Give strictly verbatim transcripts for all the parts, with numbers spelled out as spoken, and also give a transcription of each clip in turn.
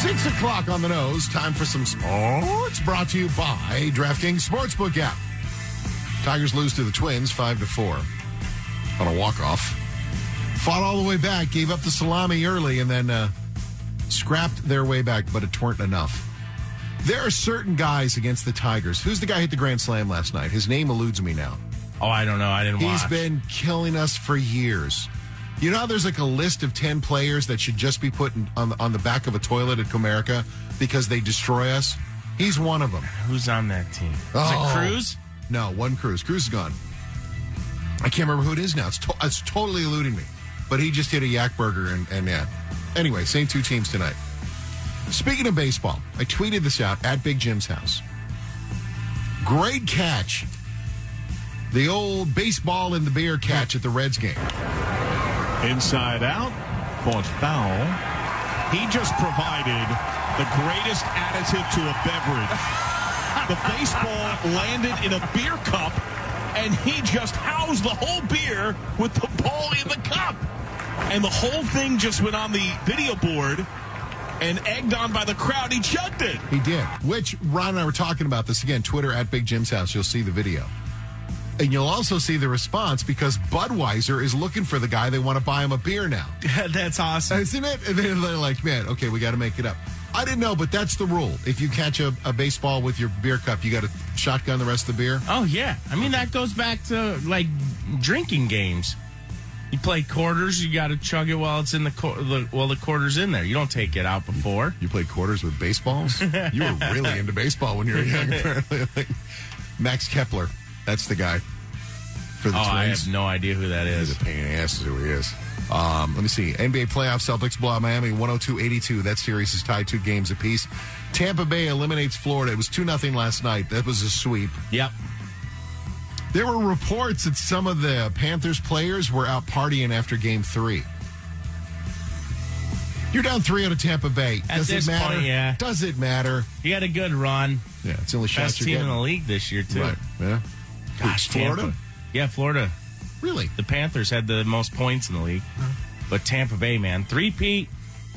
Six o'clock on the nose. Time for some sports. Brought to you by DraftKings Sportsbook app. Tigers lose to the Twins five to four on a walk-off. Fought all the way back, gave up the salami early, and then uh, scrapped their way back, but it weren't enough. There are certain guys against the Tigers. Who's the guy who hit the grand slam last night? His name eludes me now. Oh, I don't know. I didn't watch. He's been killing us for years. You know how there's like a list of ten players that should just be put in, on, the, on the back of a toilet at Comerica because they destroy us? He's one of them. Who's on that team? Is Oh. it Cruz? No, one Cruz. Cruz is gone. I can't remember who it is now. It's, to- it's totally eluding me. But he just hit a yak burger, and, and yeah. Anyway, same two teams tonight. Speaking of baseball, I tweeted this out at Big Jim's house. Great catch. The old baseball in the beer catch at the Reds game. Inside out. Bought foul. He just provided the greatest additive to a beverage. The baseball landed in a beer cup, and he just housed the whole beer with the ball in the cup. And the whole thing just went on the video board and egged on by the crowd. He chugged it. He did. Which, Ron and I were talking about this again. Twitter at Big Jim's house. You'll see the video. And you'll also see the response because Budweiser is looking for the guy. They want to buy him a beer now. That's awesome. Isn't it? And they're like, man, okay, we got to make it up. I didn't know, but that's the rule. If you catch a, a baseball with your beer cup, you got to shotgun the rest of the beer. Oh, yeah. I mean, that goes back to, like, drinking games. You play quarters, you got to chug it while it's in the, qu- the while the quarter's in there. You don't take it out before. You played quarters with baseballs? You were really into baseball when you were young, apparently. Like, Max Kepler, that's the guy for the oh, Twins. I have no idea who that He's is. a pain in the ass is who he is. Um, let me see. N B A playoffs, Celtics blow out Miami one oh two eighty-two. That series is tied two games apiece. Tampa Bay eliminates Florida. It was two nothing last night. That was a sweep. Yep. There were reports that some of the Panthers players were out partying after game three. You're down three out of Tampa Bay. At Does this it matter? point, yeah. Does it matter? You had a good run. Yeah, it's the only shots Best you're team getting. in the league this year, too. Right. Yeah. Gosh, Florida? Tampa. Yeah, Florida. Really? The Panthers had the most points in the league. But Tampa Bay, man. Three-peat.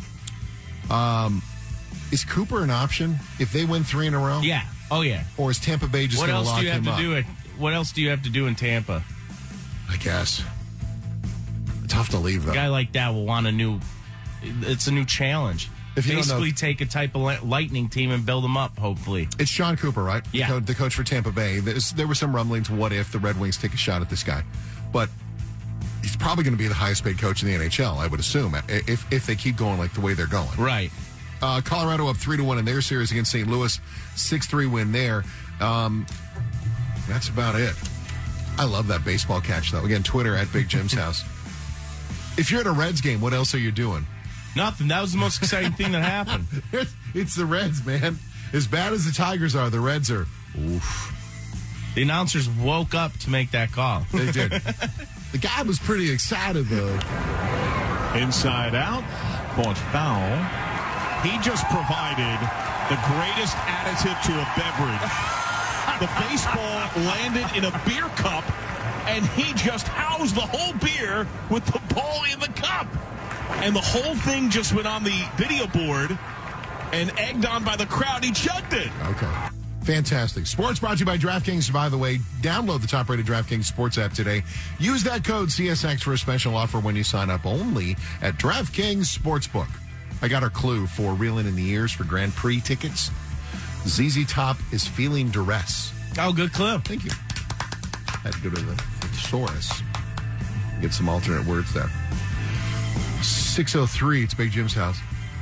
Is Cooper an option if they win three in a row? Yeah. Oh, yeah. Or is Tampa Bay just What going to else lock do you have him to up? do it? What else do you have to do in Tampa? I guess. Tough to leave, though. A guy like that will want a new. It's a new challenge. If you don't know- Basically, take a type of li- lightning team and build them up. Hopefully, It's Sean Cooper, right? The Yeah. co- The coach for Tampa Bay. There's, there were some rumblings. What if the Red Wings take a shot at this guy? But he's probably going to be the highest paid coach in the N H L, I would assume, if if they keep going like the way they're going. right? Uh, Colorado up three to one in their series against Saint Louis. six three win there. Um, that's about it. I love that baseball catch, though. Again, Twitter at Big Jim's house. If you're at a Reds game, what else are you doing? Nothing. That was the most exciting thing that happened. It's the Reds, man. As bad as the Tigers are, the Reds are. Oof. The announcers woke up to make that call. They did. The guy was pretty excited, though. Inside out. Bought foul. He just provided the greatest additive to a beverage. The baseball landed in a beer cup, and he just housed the whole beer with the ball in the cup. And the whole thing just went on the video board and egged on by the crowd. He chugged it. Okay. Fantastic. Sports brought to you by DraftKings. By the way, download the top-rated DraftKings Sports app today. Use that code C S X for a special offer when you sign up only at DraftKings Sportsbook. I got our clue for reeling in the ears for Grand Prix tickets. Z Z Top is feeling duress. Oh, good clip. Thank you. Had to go to the thesaurus. Get some alternate words there. six oh three, it's Big Jim's house.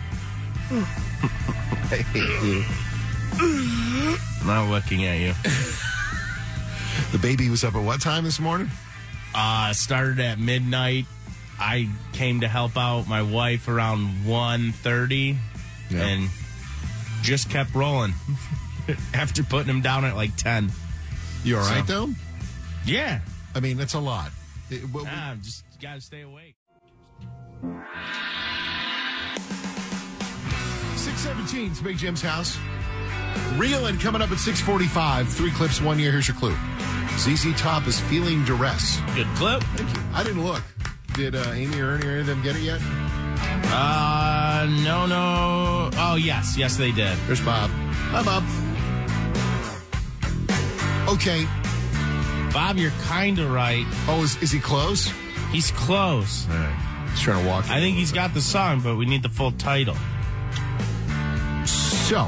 I hate you. Not looking at you. The baby was up at what time this morning? Uh, started at midnight. I came to help out my wife around one thirty Yeah. and just kept rolling after putting him down at like ten. You all right, So- though? Yeah. I mean, that's a lot. It, what- Nah, just got to stay awake. six seventeen, it's Big Jim's house. Reeling coming up at six forty-five. Three clips, one year. Here's your clue. Z Z Top is feeling duress. Good clip. Thank you. I didn't look. Did uh, Amy or Ernie or any of them get it yet? Uh, no, no. Oh, yes. Yes, they did. There's Bob. Hi, Bob. Okay. Bob, you're kind of right. Oh, is, is he close? He's close. All right. He's trying to walk. I think he's got the song, but we need the full title. So,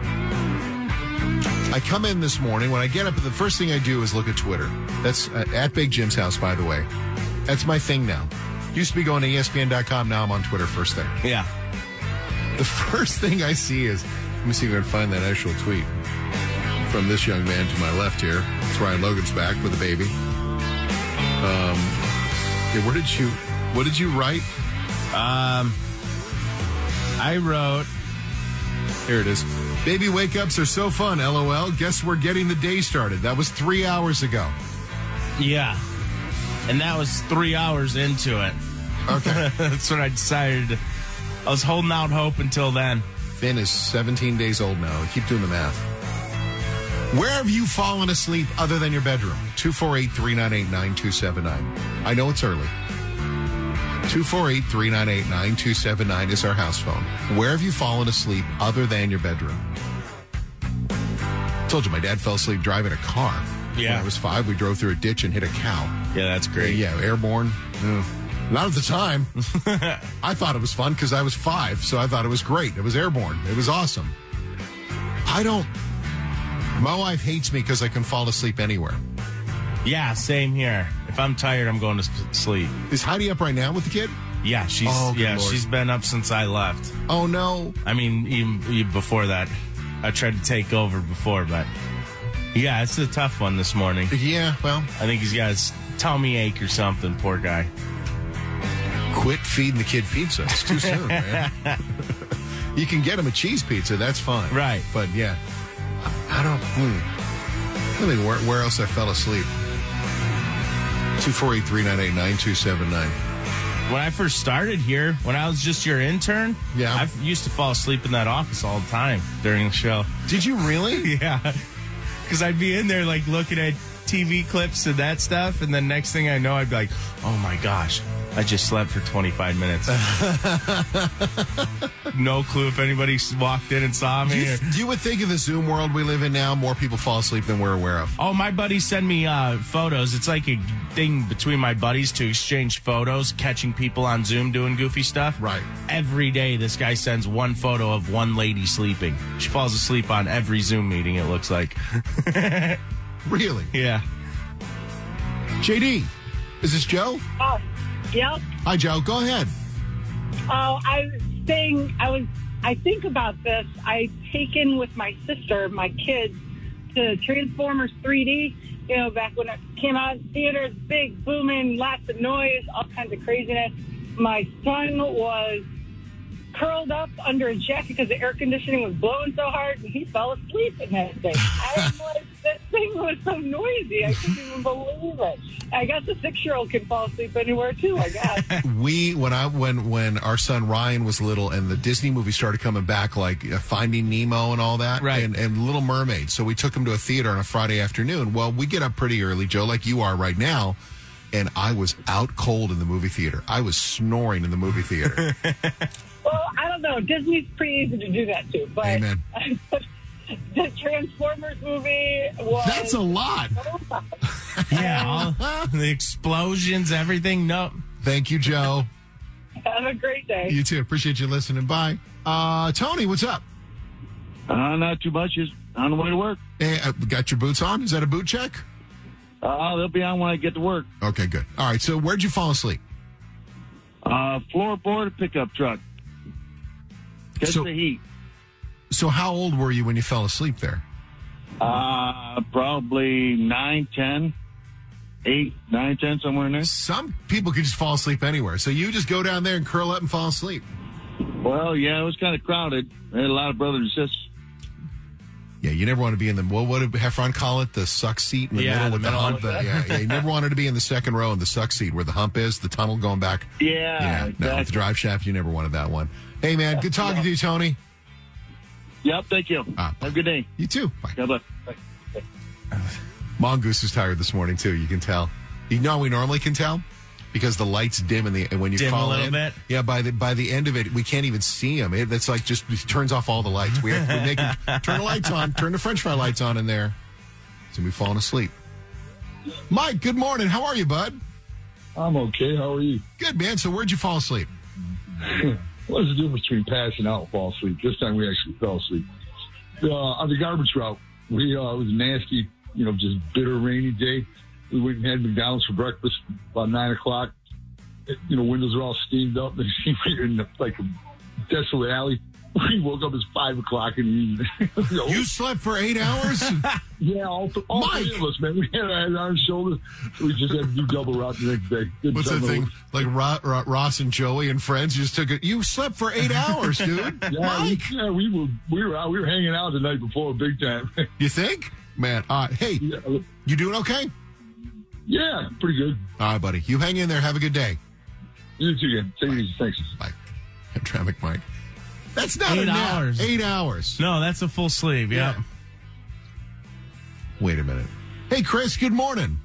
I come in this morning. When I get up, the first thing I do is look at Twitter. That's uh, at Big Jim's house, by the way. That's my thing now. Used to be going to E S P N dot com. Now I'm on Twitter first thing. Yeah. The first thing I see is, let me see if I can find that actual tweet from this young man to my left here. It's Ryan Logan's back with a baby. Um, yeah, where did you, what did you write? Um, I wrote, Here it is. Baby wake-ups are so fun, LOL. Guess we're getting the day started. That was three hours ago. yeah. And that was three hours into it. Okay. That's when I decided. I was holding out hope until then. Finn is seventeen days old now. Keep doing the math. Where have you fallen asleep other than your bedroom? two four eight, three nine eight, nine two seven nine. I know it's early. two four eight, three nine eight, nine two seven nine is our house phone. Where have you fallen asleep other than your bedroom? I told you my dad fell asleep driving a car. Yeah. When I was five, we drove through a ditch and hit a cow. Yeah, that's great. Yeah, airborne. Mm. Not at the time. I thought it was fun because I was five, so I thought it was great. It was airborne. It was awesome. I don't... My wife hates me because I can fall asleep anywhere. Yeah, same here. If I'm tired, I'm going to s- sleep. Is Heidi up right now with the kid? Yeah, she's Oh, good yeah, Lord. she's been up since I left. Oh, no. I mean, even, even before that, I tried to take over before, but yeah, it's a tough one this morning. Yeah, well, I think he's got his tummy ache or something. Poor guy. quit feeding the kid pizza. It's too soon, man. You can get him a cheese pizza. That's fine. Right. But, yeah, I, I don't... Hmm. I don't think where, where else I fell asleep. two four eight, three nine eight, nine two seven nine. When I first started here, when I was just your intern, Yeah. I used to fall asleep in that office all the time during the show. Did you really? Yeah, because I'd be in there like looking at T V clips and that stuff, and then next thing I know, I'd be like, "Oh my gosh, I just slept for twenty-five minutes." No clue if anybody s- walked in and saw me. You, or- you would think in the Zoom world we live in now, more people fall asleep than we're aware of. Oh, my buddies send me uh, photos. It's like a thing between my buddies to exchange photos, catching people on Zoom doing goofy stuff. Right. Every day, this guy sends one photo of one lady sleeping. She falls asleep on every Zoom meeting, it looks like. Really? Yeah. J D, is this Joe? Oh, yep. Hi, Joe. Go ahead. Oh, I was saying, I was, I think about this. I'd taken with my sister, my kids, to Transformers three D, you know, back when it came out in theaters, big, booming, lots of noise, all kinds of craziness. My son was curled up under a jacket because the air conditioning was blowing so hard, and he fell asleep in that thing. I was like, that thing was so noisy, I couldn't even believe it. I guess a six-year-old can fall asleep anywhere, too, I guess. We when I when when our son Ryan was little and the Disney movies started coming back, like uh, Finding Nemo and all that, Right. and, and Little Mermaid. So we took him to a theater on a Friday afternoon. Well, we get up pretty early, Joe, like you are right now. And I was out cold in the movie theater. I was snoring in the movie theater. Well, I don't know. Disney's pretty easy to do that too. But Amen. The Transformers movie was. That's a lot. Yeah. all- the explosions, everything. Nope. Thank you, Joe. Have a great day. You too. Appreciate you listening. Bye. Uh, Tony, what's up? Uh, not too much. Just on the way to work. Hey, uh, got your boots on? Is that a boot check? Uh, they'll be on when I get to work. Okay, good. All right, so where'd you fall asleep? Uh, floorboard pickup truck. Catch So- the heat. So how old were you when you fell asleep there? Uh, probably nine, ten, eight, nine, ten, somewhere in there. Some people could just fall asleep anywhere. So you just go down there and curl up and fall asleep. Well, yeah, it was kind of crowded. I had a lot of brothers and sisters. Yeah, you never want to be in the, well, what did Heffron call it? The suck seat in the Yeah, middle the with the middle. hump. The- yeah, yeah, you never wanted to be in the second row in the suck seat where the hump is, the tunnel going back. Yeah, Yeah, no, exactly. the drive shaft, you never wanted that one. Hey, man, good talking to you, Tony. Yep, thank you. Ah. Have a good day. You too. Bye. God bless. Mongoose is tired this morning, too. You can tell. You know how we normally can tell? because the lights dim in the and when you Dim a call little in. bit? Yeah, by the by the end of it, we can't even see them. It, it's like just it turns off all the lights. We, have, we make them turn the lights on, turn the French fry lights on in there. So we falling asleep. Mike, good morning. How are you, bud? I'm okay. How are you? Good, man. So where'd you fall asleep? What's the difference between passing out and fall asleep? This time we actually fell asleep. Uh, on the garbage route, we uh, it was a nasty, you know, just bitter, rainy day. We went and had McDonald's for breakfast about nine o'clock. You know, windows are all steamed up. And we were in like a desolate alley. We woke up at five o'clock in the evening. you, know, You slept for eight hours? yeah, all, th- all Mike! three of us, man. We had our head on our shoulders. We just had to do double route the next day. Good What's that time thing? to- Like Ro- Ro- Ross and Joey and friends just took it. You slept for eight hours, dude. Yeah, Mike, we, yeah, we were we were out. We were hanging out the night before, big time. you think? Man, uh, hey, yeah, you doing okay? yeah, pretty good. All right, buddy. You hang in there. Have a good day. You too, again. Take it easy. Thanks. Bye. Traffic, Mike. That's not Eight a nap. hours. Eight hours. No, that's a full sleep. Yeah. Yeah. Wait a minute. Hey, Chris, good morning.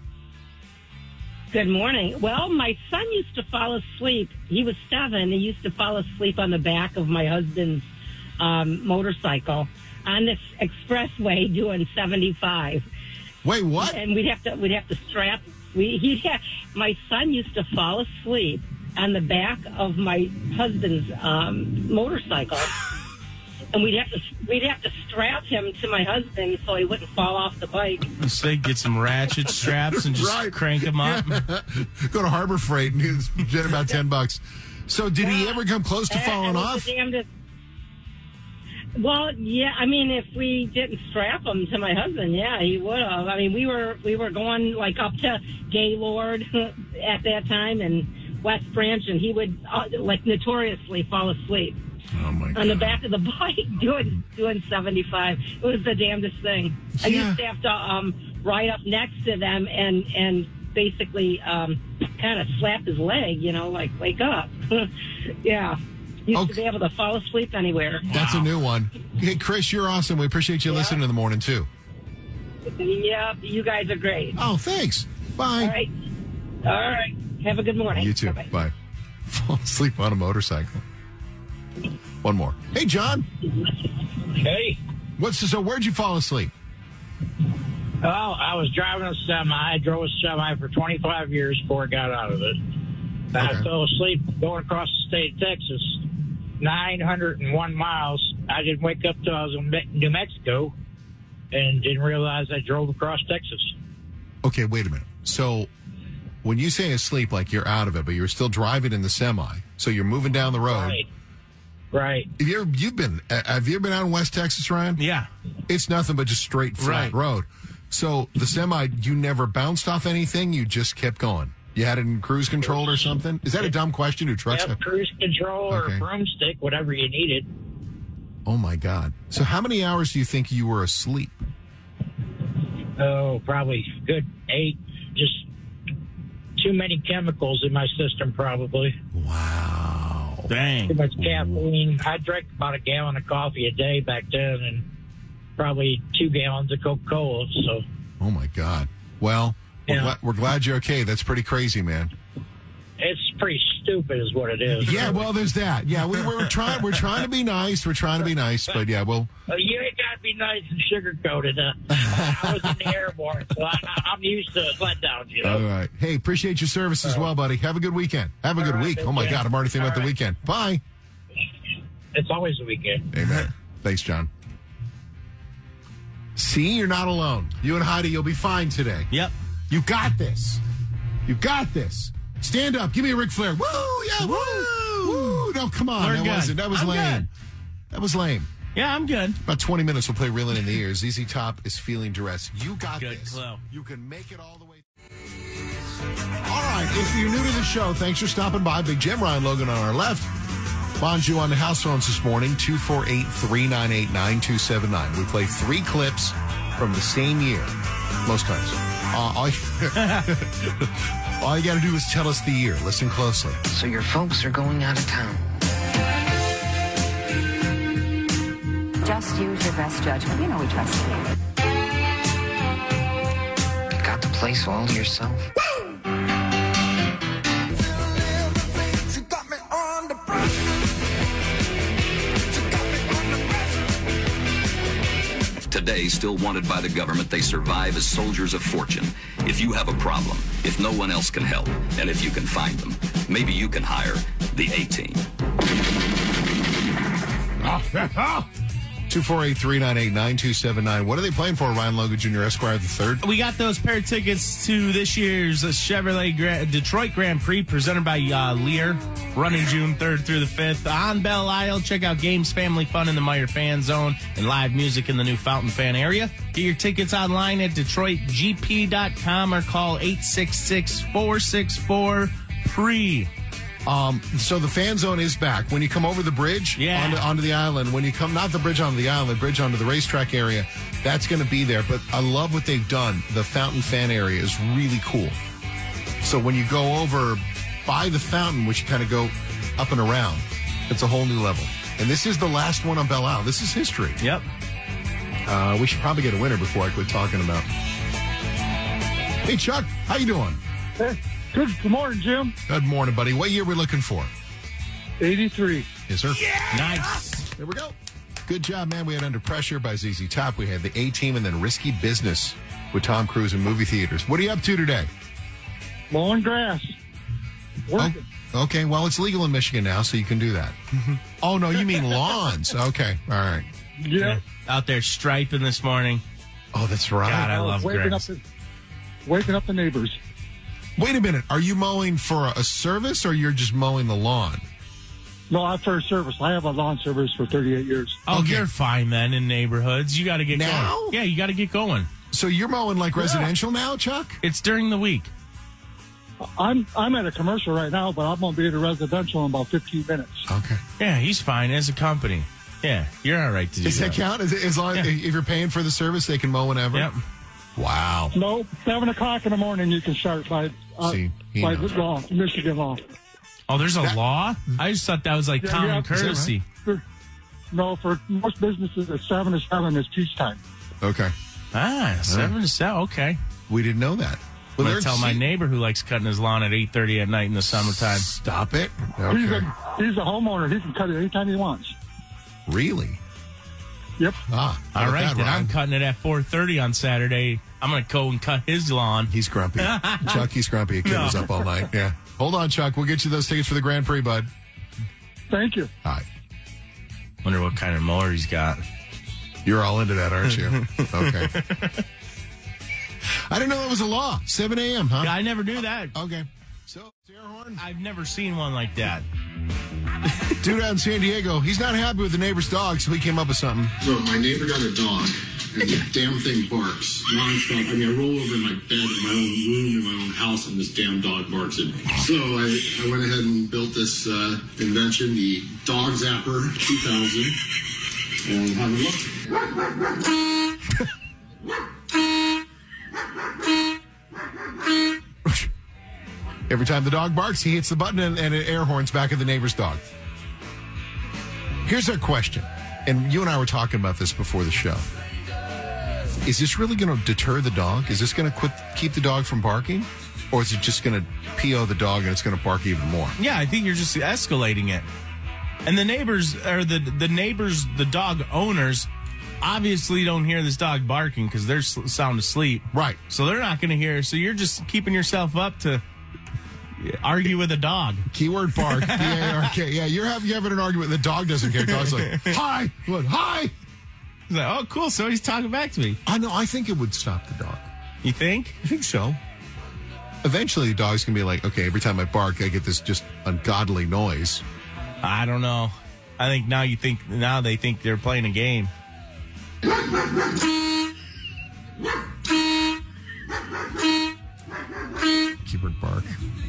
Good morning. Well, my son used to fall asleep. He was seven. He used to fall asleep on the back of my husband's um, motorcycle on this expressway doing seventy-five. Wait, what? And we'd have to we'd have to strap. We he had, my son used to fall asleep on the back of my husband's um, motorcycle, and we'd have to we'd have to strap him to my husband so he wouldn't fall off the bike. So they get some ratchet straps and just Right. crank them up. Go to Harbor Freight and you get about ten bucks. So, did he ever come close to And- falling and it was off? the damnedest- Well, yeah. I mean, if we didn't strap him to my husband, yeah, he would have. I mean, we were we were going like up to Gaylord at that time and West Branch, and he would uh, like notoriously fall asleep Oh my God! on the back of the bike doing doing seventy-five. It was the damnedest thing. I Yeah. used to have to um, ride up next to them and and basically um, kind of slap his leg, you know, like wake up. yeah. Used Okay. to be able to fall asleep anywhere. That's a new one. Hey, Chris, you're awesome. We appreciate you Yeah. listening in the morning too. Yeah, you guys are great. Oh, thanks. Bye. All right. All right. Have a good morning. You too. Bye-bye. Bye. Fall asleep on a motorcycle. One more. Hey, John. Hey. What's the, so? Where'd you fall asleep? Well, I was driving a semi. I drove a semi for twenty-five years before I got out of it. I Okay. fell asleep going across the state of Texas, nine hundred one miles. I didn't wake up till I was in Me- New Mexico and didn't realize I drove across Texas. Okay, wait a minute. So, when you say asleep, like you're out of it, but you're still driving in the semi, so you're moving down the road. Right. Right. Have you ever, you've been, uh, have you ever been out in West Texas, Ryan? Yeah. It's nothing but just straight flat Right. road. So the semi, you never bounced off anything. You just kept going. You had it in cruise control or something. Is that a dumb question? Do trucks Yep, have? cruise control or Okay. a broomstick, whatever you needed. Oh my God! So how many hours do you think you were asleep? Oh, probably good eight. Just too many chemicals in my system, probably. Wow. Dang. Too much caffeine. I drank about a gallon of coffee a day back then, and probably two gallons of Coca-Cola. So, Oh my God. Well, we're, Yeah. gla- we're glad you're okay. That's pretty crazy, man. it's pretty stupid, is what it is. Yeah. Well, there's that. Yeah. We, we're trying. We're trying to be nice. We're trying to be nice. But yeah. Well. Uh, you ain't got to be nice and sugar-coated. Uh, I was in the airborne, so I, I'm used to letdowns, you know. All right. Hey, appreciate your service as well, buddy. Have a good weekend. Have a All good right, week. thank Oh my you. God. I'm already thinking All about the right. weekend. Bye. It's always the weekend. Amen. Thanks, John. See, you're not alone. You and Heidi, you'll be fine today. Yep. You got this. You got this. Stand up. Give me a Ric Flair. Woo! Yeah, woo! Woo! No, come on. We're that good. wasn't. That was I'm lame. good. That was lame. Yeah, I'm good. About twenty minutes, we'll play Reeling in the Ears. Z Z Top is feeling duress. You got Good this. clue. You can make it all the way. All right. If you're new to the show, thanks for stopping by. Big Jim, Ryan Logan on our left. Bonju on the house phones this morning, two four eight, three nine eight, nine two seven nine. We play three clips from the same year, most times. Uh, all, you, all you got to do is tell us the year. Listen closely. So your folks are going out of town. Just use your best judgment. You know we trust you. Got the place all to yourself? Today, still wanted by the government, they survive as soldiers of fortune. If you have a problem, if no one else can help, and if you can find them, maybe you can hire the A-Team. two four eight, three nine eight, nine two seven nine. What are they playing for, Ryan Logan Junior Esquire the third? We got those pair of tickets to this year's Chevrolet Gra- Detroit Grand Prix presented by uh, Lear, running June third through the fifth. On Belle Isle, check out games, family fun in the Meyer Fan Zone, and live music in the new Fountain Fan area. Get your tickets online at detroit g p dot com or call eight six six, four six four, P R E. Um, so the fan zone is back. When you come over the bridge yeah. onto, onto the island, when you come, not the bridge onto the island, the bridge onto the racetrack area, that's going to be there. But I love what they've done. The fountain fan area is really cool. So when you go over by the fountain, which you kind of go up and around, it's a whole new level. And this is the last one on Belle Isle. This is history. Yep. Uh, we should probably get a winner before I quit talking about. Hey, Chuck, how you doing? Hey. Good, good morning, Jim. Good morning, buddy. What year are we looking for? eighty-three. Yes, sir. Yeah! Nice. There we go. Good job, man. We had Under Pressure by Z Z Top. We had the A-Team and then Risky Business with Tom Cruise in movie theaters. What are you up to today? Mowing grass. Working. Oh, okay. Well, it's legal in Michigan now, so you can do that. Oh, no, you mean lawns. Okay. All right. Yeah. yeah. Out there striping this morning. Oh, that's right. God, I love waking grass. Up the, waking up the neighbors. Wait a minute. Are you mowing for a service or you're just mowing the lawn? No, I'm for a service. I have a lawn service for thirty-eight years. Oh, okay. You're fine then in neighborhoods. You got to get now? going. Yeah, you got to get going. So you're mowing like yeah. residential now, Chuck? It's during the week. I'm I'm at a commercial right now, but I'm going to be at a residential in about fifteen minutes. Okay. Yeah, he's fine as a company. Yeah, you're all right to do Does that, that count? Is it, as long yeah. if you're paying for the service, they can mow whenever? Yep. Wow. No, seven o'clock in the morning you can start by, uh, See, by the law, Michigan law. Oh, there's a that, law? I just thought that was like yeah, common yeah, courtesy. Right? For, no, for most businesses, it's seven to seven is peacetime. Okay. Ah, seven to seven. Okay. We didn't know that. Well, I'm tell my neighbor who likes cutting his lawn at eight thirty at night in the summertime. Stop it. Okay. He's a, he's a homeowner. He can cut it anytime he wants. Really? Yep. Ah, all right. that, then Ryan? I'm cutting it at four thirty on Saturday. I'm going to go and cut his lawn. He's grumpy. Chuck, he's grumpy. A kid No. was up all night. Yeah. Hold on, Chuck. We'll get you those tickets for the Grand Prix, bud. Thank you. All right. Wonder what kind of mower he's got. You're all into that, aren't you? Okay. I didn't know that was a law. seven a.m., huh? Yeah, I never knew that. Okay. So, air horn? I've never seen one like that. Dude out in San Diego, he's not happy with the neighbor's dog, so he came up with something. So my neighbor got a dog, and the damn thing barks nonstop. I mean, I roll over in my bed in my own room in my own house, and this damn dog barks at me. So I, I went ahead and built this uh, invention, the Dog Zapper two thousand, and have a look. Every time the dog barks, he hits the button and, and it air horns back at the neighbor's dog. Here's our question, and you and I were talking about this before the show. Is this really going to deter the dog? Is this going to quit keep the dog from barking? Or is it just going to P O the dog and it's going to bark even more? Yeah, I think you're just escalating it. And the neighbors, or the, the neighbors, the dog owners, obviously don't hear this dog barking because they're sound asleep. Right. So they're not going to hear. So you're just keeping yourself up to argue with a dog. Keyword bark. B A R K. Yeah, you're having, you're having an argument and the dog doesn't care. The dog's like, hi. What? Hi. He's like, oh, cool. Somebody's talking back to me. I know. I think it would stop the dog. You think? I think so. Eventually, the dog's going to be like, okay, every time I bark, I get this just ungodly noise. I don't know. I think now you think, now they think they're playing a game. Keyword bark.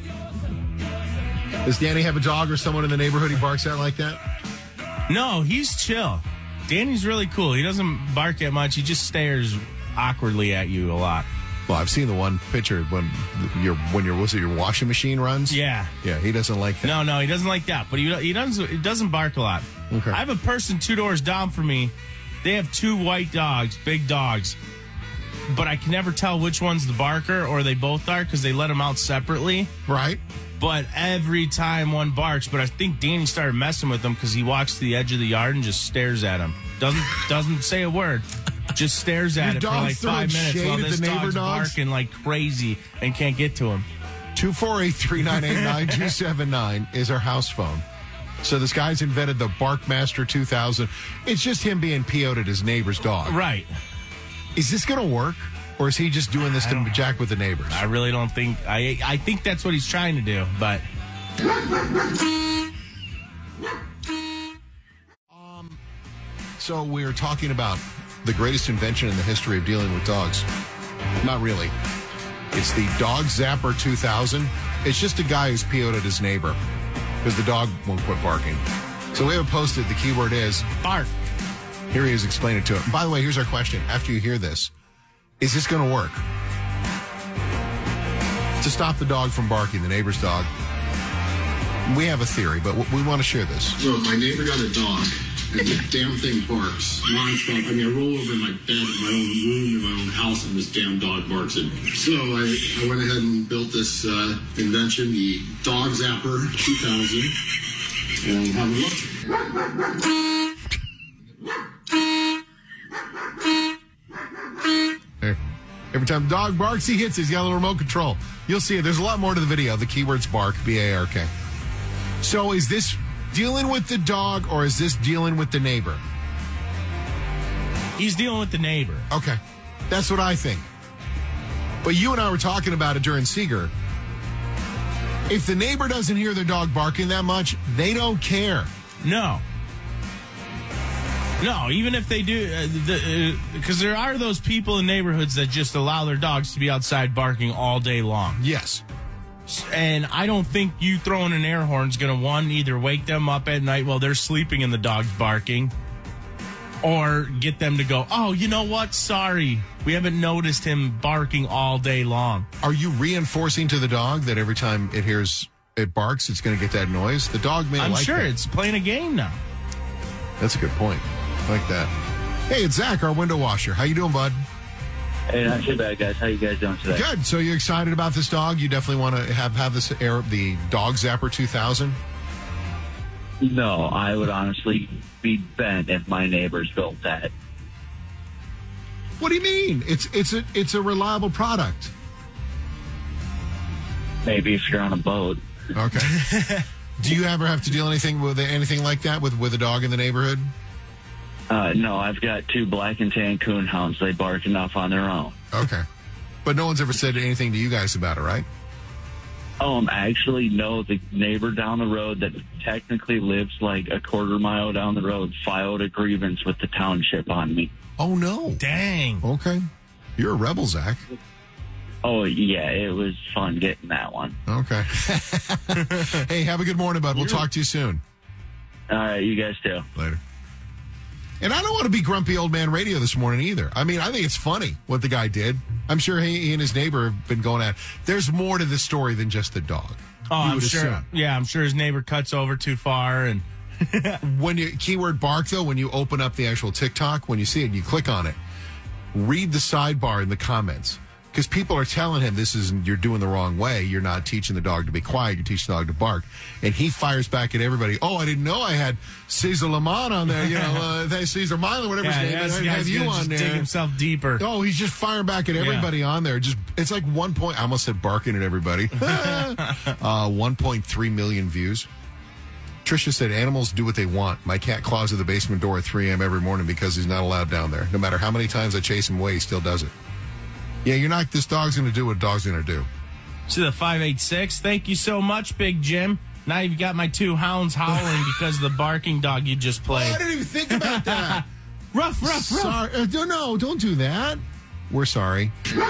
Does Danny have a dog or someone in the neighborhood he barks at like that? No, he's chill. Danny's really cool. He doesn't bark at much. He just stares awkwardly at you a lot. Well, I've seen the one picture when your when your what's it, your washing machine runs. Yeah, yeah. He doesn't like that. No, no, he doesn't like that. But he he doesn't he doesn't bark a lot. Okay. I have a person two doors down from me. They have two white dogs, big dogs, but I can never tell which one's the barker or they both are because they let them out separately. Right. But every time one barks, but I think Danny started messing with him because he walks to the edge of the yard and just stares at him. Doesn't doesn't say a word. Just stares at Your it for dog's like five throwing minutes shade while at this the neighbor dog's dogs? barking like crazy and can't get to him. two four eight, three nine eight, nine two seven nine is our house phone. So this guy's invented the Barkmaster two thousand. It's just him being P O'd at his neighbor's dog. Right. Is this going to work? Or is he just doing this to jack with the neighbors? I really don't think... I I think that's what he's trying to do, but... Um, so we were talking about the greatest invention in the history of dealing with dogs. Not really. It's the Dog Zapper two thousand. It's just a guy who's P O'd at his neighbor because the dog won't quit barking. So we have posted, the keyword is bark. Here he is explaining it to him. And by the way, here's our question. After you hear this, is this going to work? To stop the dog from barking, the neighbor's dog. We have a theory, but we want to share this. So my neighbor got a dog, and the damn thing barks nonstop. I mean, I roll over in my bed in my own room in my own house, and this damn dog barks at me. So I, I went ahead and built this uh, invention, the Dog Zapper two thousand, and have a look. Hey. Every time the dog barks, he hits it. He's got a little remote control. You'll see it. There's a lot more to the video. The keyword's bark, B A R K. So is this dealing with the dog or is this dealing with the neighbor? He's dealing with the neighbor. Okay. That's what I think. But you and I were talking about it during Seeger. If the neighbor doesn't hear their dog barking that much, they don't care. No. No, even if they do, because uh, the, uh, there are those people in neighborhoods that just allow their dogs to be outside barking all day long. Yes. And I don't think you throwing an air horn is going to, one, either wake them up at night while they're sleeping and the dog's barking, or get them to go, oh, you know what? Sorry. We haven't noticed him barking all day long. Are you reinforcing to the dog that every time it hears it barks, it's going to get that noise? The dog may I'm like sure that. It's playing a game now. That's a good point. I like that. Hey, it's Zach, our window washer. How you doing, bud? Hey, not too bad, guys. How you guys doing today? Good. So you're excited about this dog? You definitely want to have, have this air, the Dog Zapper two thousand? No, I would honestly be bent if my neighbors built that. What do you mean? It's it's a it's a reliable product. Maybe if you're on a boat. Okay. Do you ever have to deal anything with anything like that with, with a dog in the neighborhood? Uh, no, I've got two black and tan coon hounds. They bark enough on their own. Okay. But no one's ever said anything to you guys about it, right? Um, actually, no. The neighbor down the road that technically lives like a quarter mile down the road filed a grievance with the township on me. Oh, no. Dang. Okay. You're a rebel, Zach. Oh, yeah, it was fun getting that one. Okay. Hey, have a good morning, bud. We'll talk to you soon. All right, you guys too. Later. And I don't want to be grumpy old man radio this morning either. I mean, I think it's funny what the guy did. I'm sure he, he and his neighbor have been going at. There's more to this story than just the dog. Oh, You I'm would sure. assume. Yeah, I'm sure his neighbor cuts over too far. And when you keyword bark, though, when you open up the actual TikTok, when you see it and you click on it, read the sidebar in the comments. Because people are telling him this is you're doing the wrong way. You're not teaching the dog to be quiet. You're teaching the dog to bark. And he fires back at everybody. Oh, I didn't know I had Cesar Lamont on there. You know, uh, Cesar Milo, whatever his name is. I didn't have you on there. Dig himself deeper. Oh, he's just firing back at everybody yeah. on there. Just it's like one point. I almost said barking at everybody. uh, one point three million views. Trisha said, animals do what they want. My cat claws at the basement door at three a.m. every morning because he's not allowed down there. No matter how many times I chase him away, he still does it. Yeah, you're not, this dog's going to do what a dog's going to do. To the five eight six, thank you so much, Big Jim. Now you've got my two hounds howling because of the barking dog you just played. Oh, I didn't even think about that. rough, rough, sorry. rough. Uh, no, no, don't do that. We're sorry.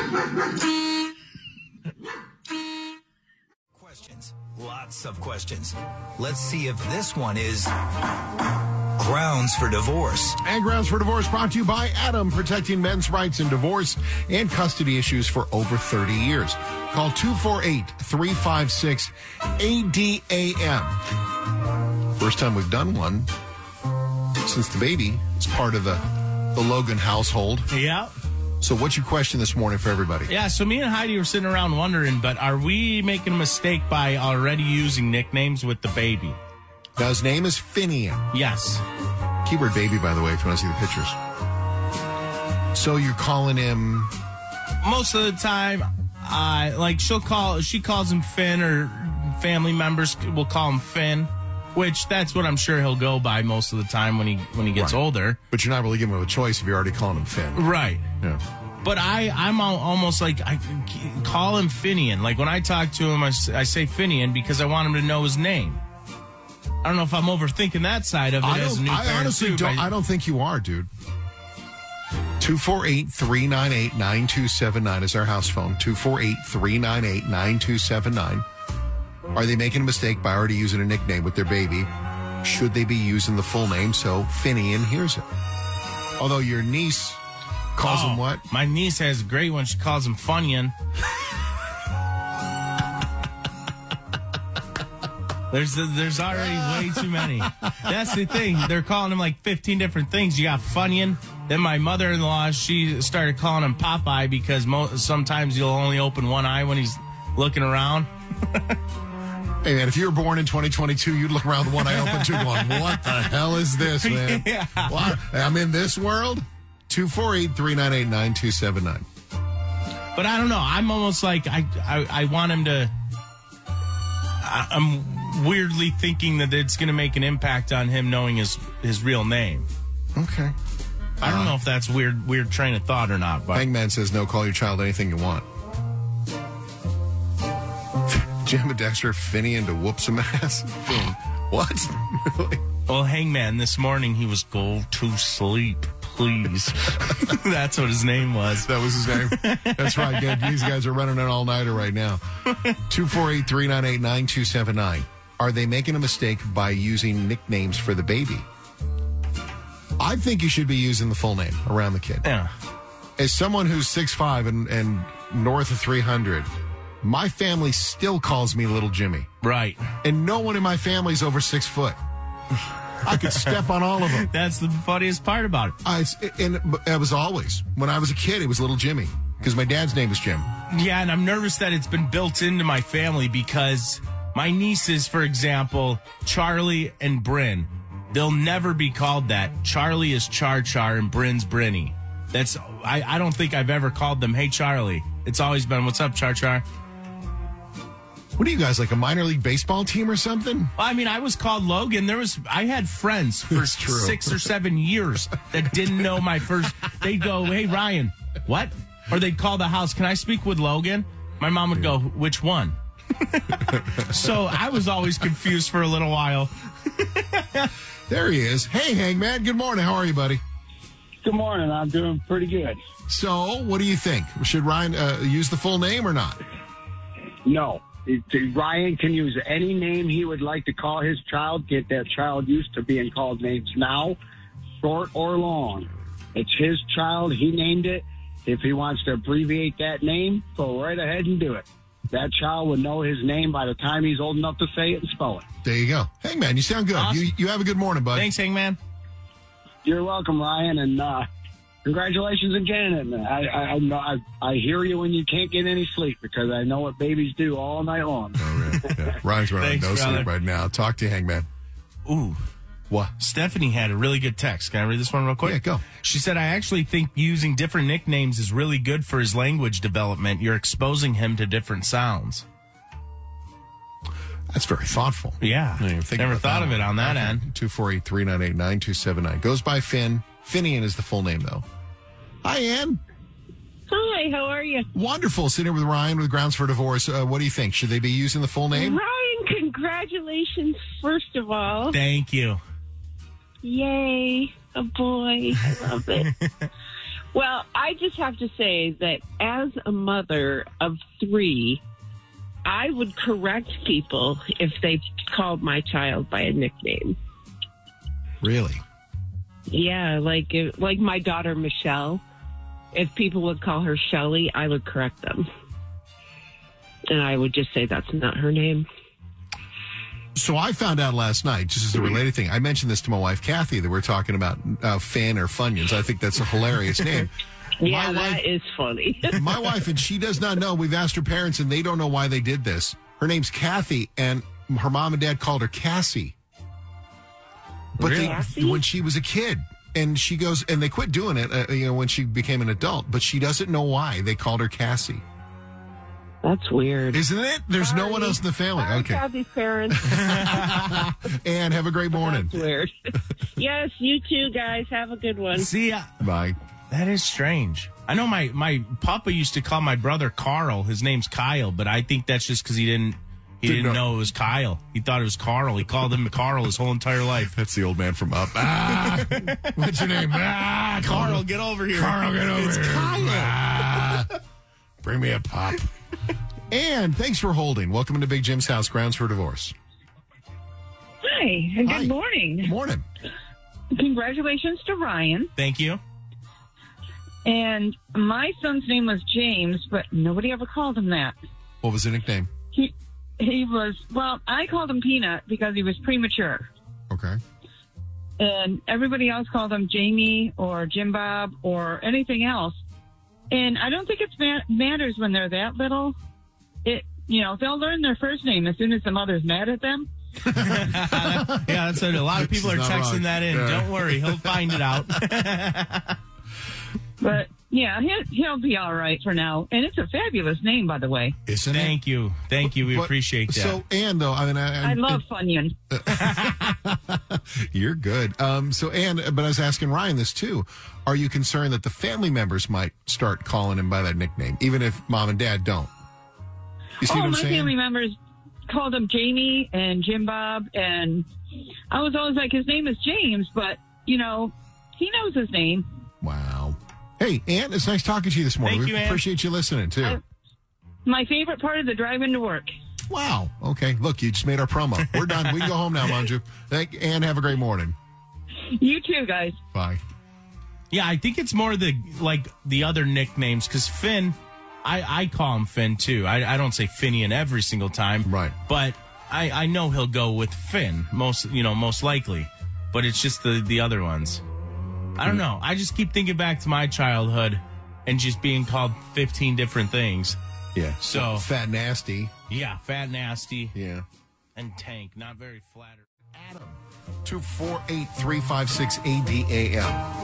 Questions. Lots of questions. Let's see if this one is grounds for divorce. And Grounds for Divorce brought to you by Adam, protecting men's rights in divorce and custody issues for over thirty years. Call two four eight, three five six, A D A M. First time we've done one since the baby is part of the, the Logan household. Yeah. So what's your question this morning for everybody? Yeah, so me and Heidi were sitting around wondering, but are we making a mistake by already using nicknames with the baby? Now, his name is Finian. Yes. Keyword baby, by the way, if you want to see the pictures. So you're calling him... Most of the time, uh, like she'll call, she calls him Finn, or family members will call him Finn, which that's what I'm sure he'll go by most of the time when he when he gets Right. older. But you're not really giving him a choice if you're already calling him Finn. Right. Yeah. But I, I'm al- almost like, I call him Finian. Like when I talk to him, I, s- I say Finian because I want him to know his name. I don't know if I'm overthinking that side of it I, as a don't, new I parent honestly too, don't. but- I don't think you are, dude. two four eight, three nine eight, nine two seven nine is our house phone. two four eight, three nine eight, nine two seven nine. Are they making a mistake by already using a nickname with their baby? Should they be using the full name so Finian hears it? Although your niece calls Oh, him what? My niece has a great one. She calls him Funyun. There's there's already way too many. That's the thing. They're calling him like fifteen different things. You got Funyun. Then my mother-in-law, she started calling him Popeye because mo- sometimes you'll only open one eye when he's looking around. Hey, man, if you were born in twenty twenty-two, you'd look around with one eye open, too, going, what the hell is this, man? Yeah. What? I'm in this world? two four eight, three nine eight, nine two seven nine. But I don't know. I'm almost like I I, I want him to. I, I'm weirdly thinking that it's going to make an impact on him knowing his his real name. Okay. I don't Uh, know if that's weird weird train of thought or not. But Hangman says, no, call your child anything you want. Jim and Dexter, Finian to whoop some ass. What? Really? Well, Hangman, this morning he was go to sleep, please. That's what his name was. That was his name. That's right, good. These guys are running an all-nighter right now. two four eight, three nine eight, nine two seven nine. Are they making a mistake by using nicknames for the baby? I think you should be using the full name around the kid. Yeah. As someone who's six five and, and north of three hundred, my family still calls me Little Jimmy. Right. And no one in my family is over six foot. I could step on all of them. That's the funniest part about it. I, and it was always, when I was a kid, it was Little Jimmy. Because my dad's name is Jim. Yeah, and I'm nervous that it's been built into my family because my nieces, for example, Charlie and Bryn, they'll never be called that. Charlie is Char Char and Bryn's Brinny. That's I, I don't think I've ever called them, hey, Charlie. It's always been, what's up, Char Char? What are you guys, like a minor league baseball team or something? Well, I mean, I was called Logan. There was, I had friends for six or seven years that didn't know my first. They'd go, hey, Ryan, what? Or they'd call the house, can I speak with Logan? My mom would go, which one? So I was always confused for a little while. There he is. Hey, Hangman. Good morning. How are you, buddy? Good morning. I'm doing pretty good. So, what do you think? Should Ryan uh, use the full name or not? No. It- Ryan can use any name he would like to call his child. Get that child used to being called names now, short or long. It's his child. He named it. If he wants to abbreviate that name, go right ahead and do it. That child would know his name by the time he's old enough to say it and spell it. There you go. Hangman, you sound good. Awesome. You you have a good morning, bud. Thanks, Hangman. You're welcome, Ryan, and uh, congratulations again. And I, I, I, know- I, I hear you when you can't get any sleep because I know what babies do all night long. Oh, yeah. Yeah. Ryan's running Thanks, no brother. sleep right now. Talk to you, Hangman. Ooh. What? Stephanie had a really good text. Can I read this one real quick? Yeah, go. She said, I actually think using different nicknames is really good for his language development. You're exposing him to different sounds. That's very thoughtful. Yeah. I didn't even think Never about thought that of it one. on that Okay. end. two four eight, three nine eight, nine two seven nine. Goes by Finn. Finian is the full name, though. Hi, Ann. Hi, how are you? Wonderful. Sitting here with Ryan with Grounds for Divorce. Uh, what do you think? Should they be using the full name? Ryan, congratulations, first of all. Thank you. Yay, a boy. I love it. Well, I just have to say that as a mother of three, I would correct people if they called my child by a nickname. Really? Yeah, like if- like my daughter Michelle. If people would call her Shelley, I would correct them. And I would just say that's not her name. So I found out last night, just as a related thing, I mentioned this to my wife, Kathy, that we're talking about uh, Fan or Funyuns. I think that's a hilarious name. Yeah, My that wife- is funny. My wife, and she does not know. We've asked her parents, and they don't know why they did this. Her name's Kathy, and her mom and dad called her Cassie. But Really? they, Cassie? when she was a kid, and she goes, and they quit doing it, uh, you know, when she became an adult, but she doesn't know why they called her Cassie. That's weird. Isn't it? There's Sorry. no one else in the family. Sorry, Okay. Kathy's parents. And have a great morning. That's weird. Yes, you too, guys. Have a good one. See ya. Bye. That is strange. I know my, my papa used to call my brother Carl. His name's Kyle, but I think that's just because he didn't he didn't, Didn't know. know it was Kyle. He thought it was Carl. He called him Carl his whole entire life. That's the old man from Up. Ah, what's your name? Ah, Carl, get over here. Carl, get over It's here. Kyle. Ah, bring me a pop. And thanks for holding. Welcome to Big Jim's house. Grounds for divorce. Hi, and Hi. good morning. Good morning. Congratulations to Ryan. Thank you. And my son's name was James, but nobody ever called him that. What was the nickname? He he was, well, I called him Peanut because he was premature. Okay. And everybody else called him Jamie or Jim Bob or anything else. And I don't think it ma- matters when they're that little. It, you know, they'll learn their first name as soon as the mother's mad at them. Yeah, that's what a lot of people are Not texting wrong. that in. Yeah. Don't worry, he'll find it out. But yeah, he'll, he'll be all right for now. And it's a fabulous name, by the way. Isn't Thank you. Thank you. We But- appreciate that. So, Ann, though, I mean, I, I love Funyun. You're good. Um, so, Ann, but I was asking Ryan this too. Are you concerned that the family members might start calling him by that nickname, even if mom and dad don't? You see Oh, what I'm my saying? family members called him Jamie and Jim Bob, and I was always like, his name is James, but, you know, he knows his name. Wow. Hey, Ann, it's nice talking to you this morning. Thank we you, Ann. appreciate you listening, too. I- My favorite part of the drive into work. Wow. Okay. Look, you just made our promo. We're done. We can go home now, Manju. Thank Ann. Have a great morning. You too, guys. Bye. Yeah, I think it's more the like the other nicknames because Finn, I, I call him Finn too. I, I don't say Finian every single time, right? But I, I know he'll go with Finn most you know most likely. But it's just the the other ones. I don't know. I just keep thinking back to my childhood and just being called fifteen different things. Yeah. So Fat Nasty. Yeah, Fat Nasty. Yeah. And Tank. Not very flattered. Adam. two four eight, three five six, A D A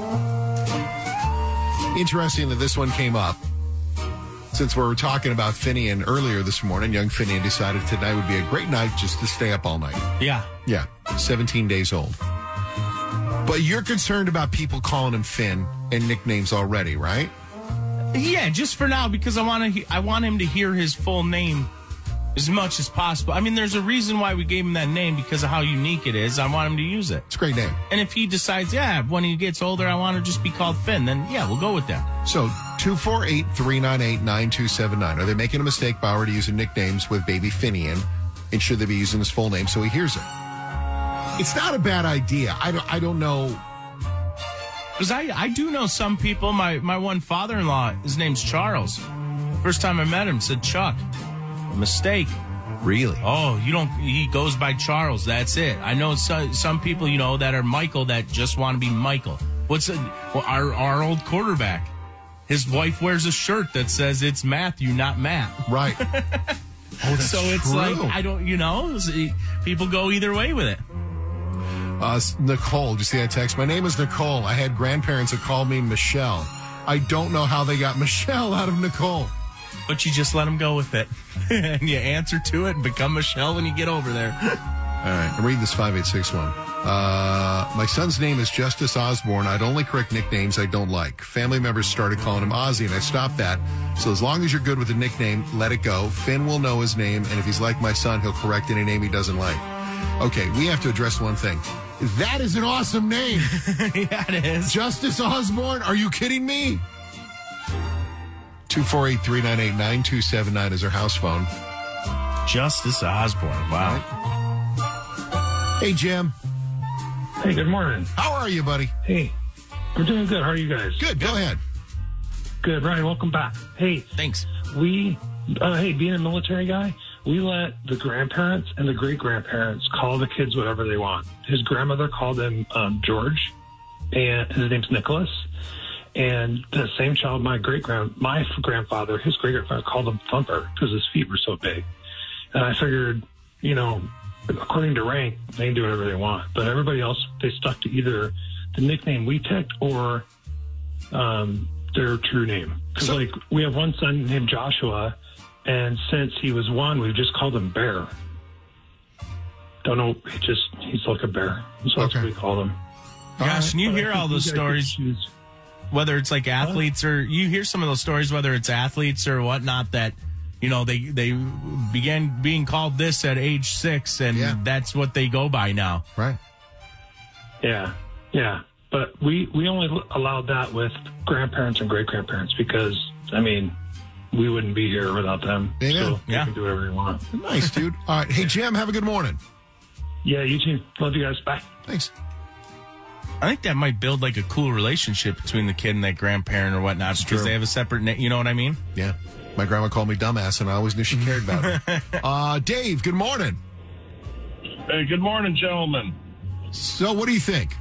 M. Interesting that this one came up. Since we were talking about Finian earlier this morning, young Finian decided tonight would be a great night just to stay up all night. Yeah. Yeah. seventeen days old. But you're concerned about people calling him Finn and nicknames already, right? Yeah, just for now because I want to. I want him to hear his full name as much as possible. I mean, there's a reason why we gave him that name because of how unique it is. I want him to use it. It's a great name. And if he decides, yeah, when he gets older, I want to just be called Finn, then yeah, we'll go with that. So two four eight, three nine eight, nine two seven nine. Are they making a mistake by already using nicknames with baby Finian? And should they be using his full name so he hears it? It's not a bad idea. I don't. I don't know. Because I, I do know some people. My my one father-in-law, his name's Charles. First time I met him, said Chuck. Mistake. Really? Oh, you don't. He goes by Charles. That's it. I know some some people, you know, that are Michael that just want to be Michael. What's a, well, our our old quarterback? His wife wears a shirt that says it's Matthew, not Matt. Right. Oh, that's so it's true. like I don't, you know, people go either way with it. Uh, Nicole, did you see that text? My name is Nicole. I had grandparents that called me Michelle. I don't know how they got Michelle out of Nicole. But you just let them go with it. And you answer to it and become Michelle when you get over there. All right, I'm reading this five eight six one. Uh, my son's name is Justice Osborne. I'd only correct nicknames I don't like. Family members started calling him Ozzy, and I stopped that. So as long as you're good with the nickname, let it go. Finn will know his name, and if he's like my son, he'll correct any name he doesn't like. Okay, we have to address one thing. That is an awesome name. Yeah, it is. Justice Osborne? Are you kidding me? two four eight, three nine eight, nine two seven nine is our house phone. Justice Osborne. Wow. Hey, Jim. Hey, good morning. How are you, buddy? Hey, I'm doing good. How are you guys? Good. Go ahead. Good. Ryan, welcome back. Hey. Thanks. We, uh, hey, being a military guy, we let the grandparents and the great-grandparents call the kids whatever they want. His grandmother called him um, George, and his name's Nicholas. And the same child, my great-grand, my grandfather, his great-grandfather called him Thumper because his feet were so big. And I figured, you know, according to rank, they can do whatever they want. But everybody else, they stuck to either the nickname we picked or um, their true name. Because, So- like, we have one son named Joshua, and since he was one, we've just called him Bear. Don't know. He just, he's like a bear. So that's what we call him. Gosh, and you hear all those stories, whether it's like athletes or you hear some of those stories, whether it's athletes or whatnot, that, you know, they, they began being called this at age six, and Yeah. that's what they go by now. Right. Yeah, yeah. But we, we only allowed that with grandparents and great-grandparents because, I mean, we wouldn't be here without them. Amen. So Yeah. you can do whatever you want. Nice, dude. All right. Hey, Jim, have a good morning. Yeah, you too. Love you guys. Bye. Thanks. I think that might build like a cool relationship between the kid and that grandparent or whatnot because true. they have a separate name. You know what I mean? Yeah. My grandma called me dumbass, and I always knew she cared about it. uh, Dave, good morning. Hey, good morning, gentlemen. So what do you think?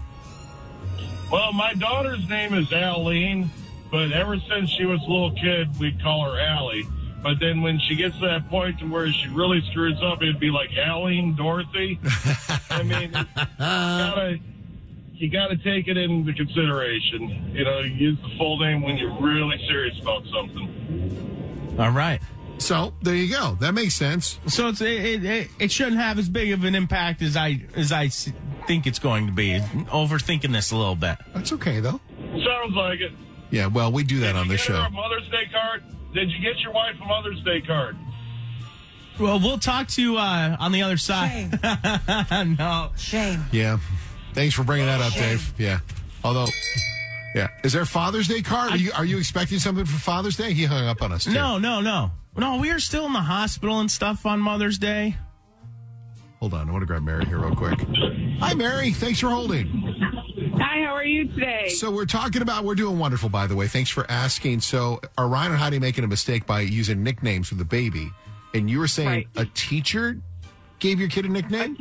Well, my daughter's name is Aline, but ever since she was a little kid, we'd call her Allie. But then when she gets to that point to where she really screws up, it'd be like Aline Dorothy. I mean, you gotta, you gotta take it into consideration. You know, use the full name when you're really serious about something. All right. So there you go. That makes sense. So it's, it, it, it shouldn't have as big of an impact as I as I s- think it's going to be. Overthinking this a little bit. That's okay, though. Sounds like it. Yeah, well, we do that Did on you this get her show. a Mother's Day card? Did you get your wife a Mother's Day card? Well, we'll talk to you uh, on the other side. No. Shame. Yeah. Thanks for bringing that up, Dave. Yeah. Although, yeah. Is there a Father's Day card? Are you are you expecting something for Father's Day? He hung up on us, too. No, no, no. No, we are still in the hospital and stuff on Mother's Day. Hold on. I want to grab Mary here real quick. Hi, Mary. Thanks for holding. Hi, how are you today? So we're talking about, we're doing wonderful, by the way. Thanks for asking. So are Ryan and Heidi making a mistake by using nicknames for the baby? And you were saying Right. a teacher gave your kid a nickname?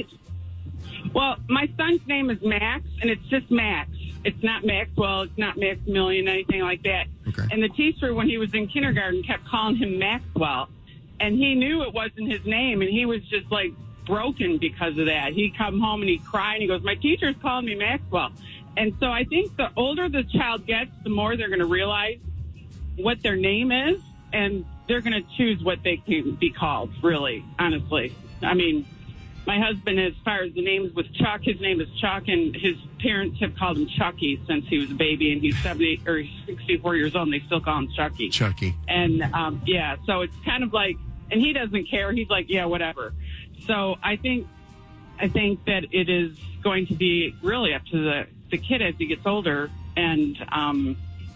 Well, my son's name is Max, and it's just Max. It's not Maxwell. It's not Maximilian, anything like that. Okay. And the teacher, when he was in kindergarten, kept calling him Maxwell. And he knew it wasn't his name, and he was just, like, broken because of that. He'd come home and he'd cry, and he goes, my teacher's calling me Maxwell. And so I think the older the child gets, the more they're going to realize what their name is, and they're going to choose what they can be called, really, honestly. I mean, my husband, as far as the names with Chuck, his name is Chuck, and his parents have called him Chucky since he was a baby, and he's seventy or sixty-four years old, and they still call him Chucky. Chucky. And, um, yeah, so it's kind of like, and he doesn't care. He's like, yeah, whatever. So I think, I think that it is going to be really up to the, the kid as he gets older, and, um,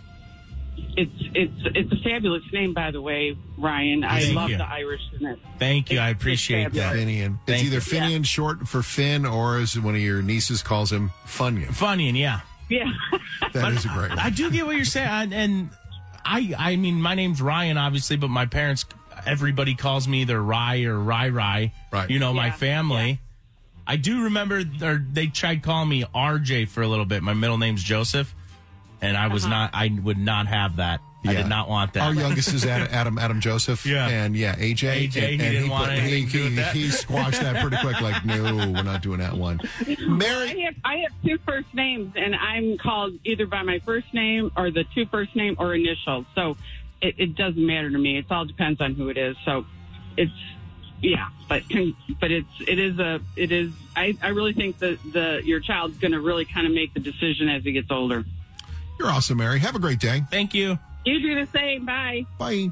it's it's it's a fabulous name, by the way, Ryan. I Thank love you. the Irish in it. Thank you. I It's- it's appreciate that. fabulous. Finian. It's Thank either you. Finian short for Finn, or as one of your nieces calls him, Funyun. Funyun, yeah. Yeah. That is a great one. I do get what you're saying, and- and I, I mean, my name's Ryan, obviously, but my parents, everybody calls me either Rye or Rai Rai. Right. You know, my Yeah, family. I do remember, or they tried calling me R J for a little bit. My middle name's Joseph, and I was Uh-huh. not. I would not have that. I Yeah. did not want that. Our youngest is Ad- Adam Adam Joseph. Yeah. And yeah, A J. A J, and, he and didn't want put- anything he, to do with he, that. he squashed that pretty quick, like, no, we're not doing that one. Mary. I have I have two first names, and I'm called either by my first name or the two first name or initials. So it, it doesn't matter to me. It all depends on who it is. So it's yeah, but but it's it is a it is. I, I really think that the your child's going to really kind of make the decision as he gets older. You're awesome, Mary. Have a great day. Thank you. You do the same. Bye. Bye.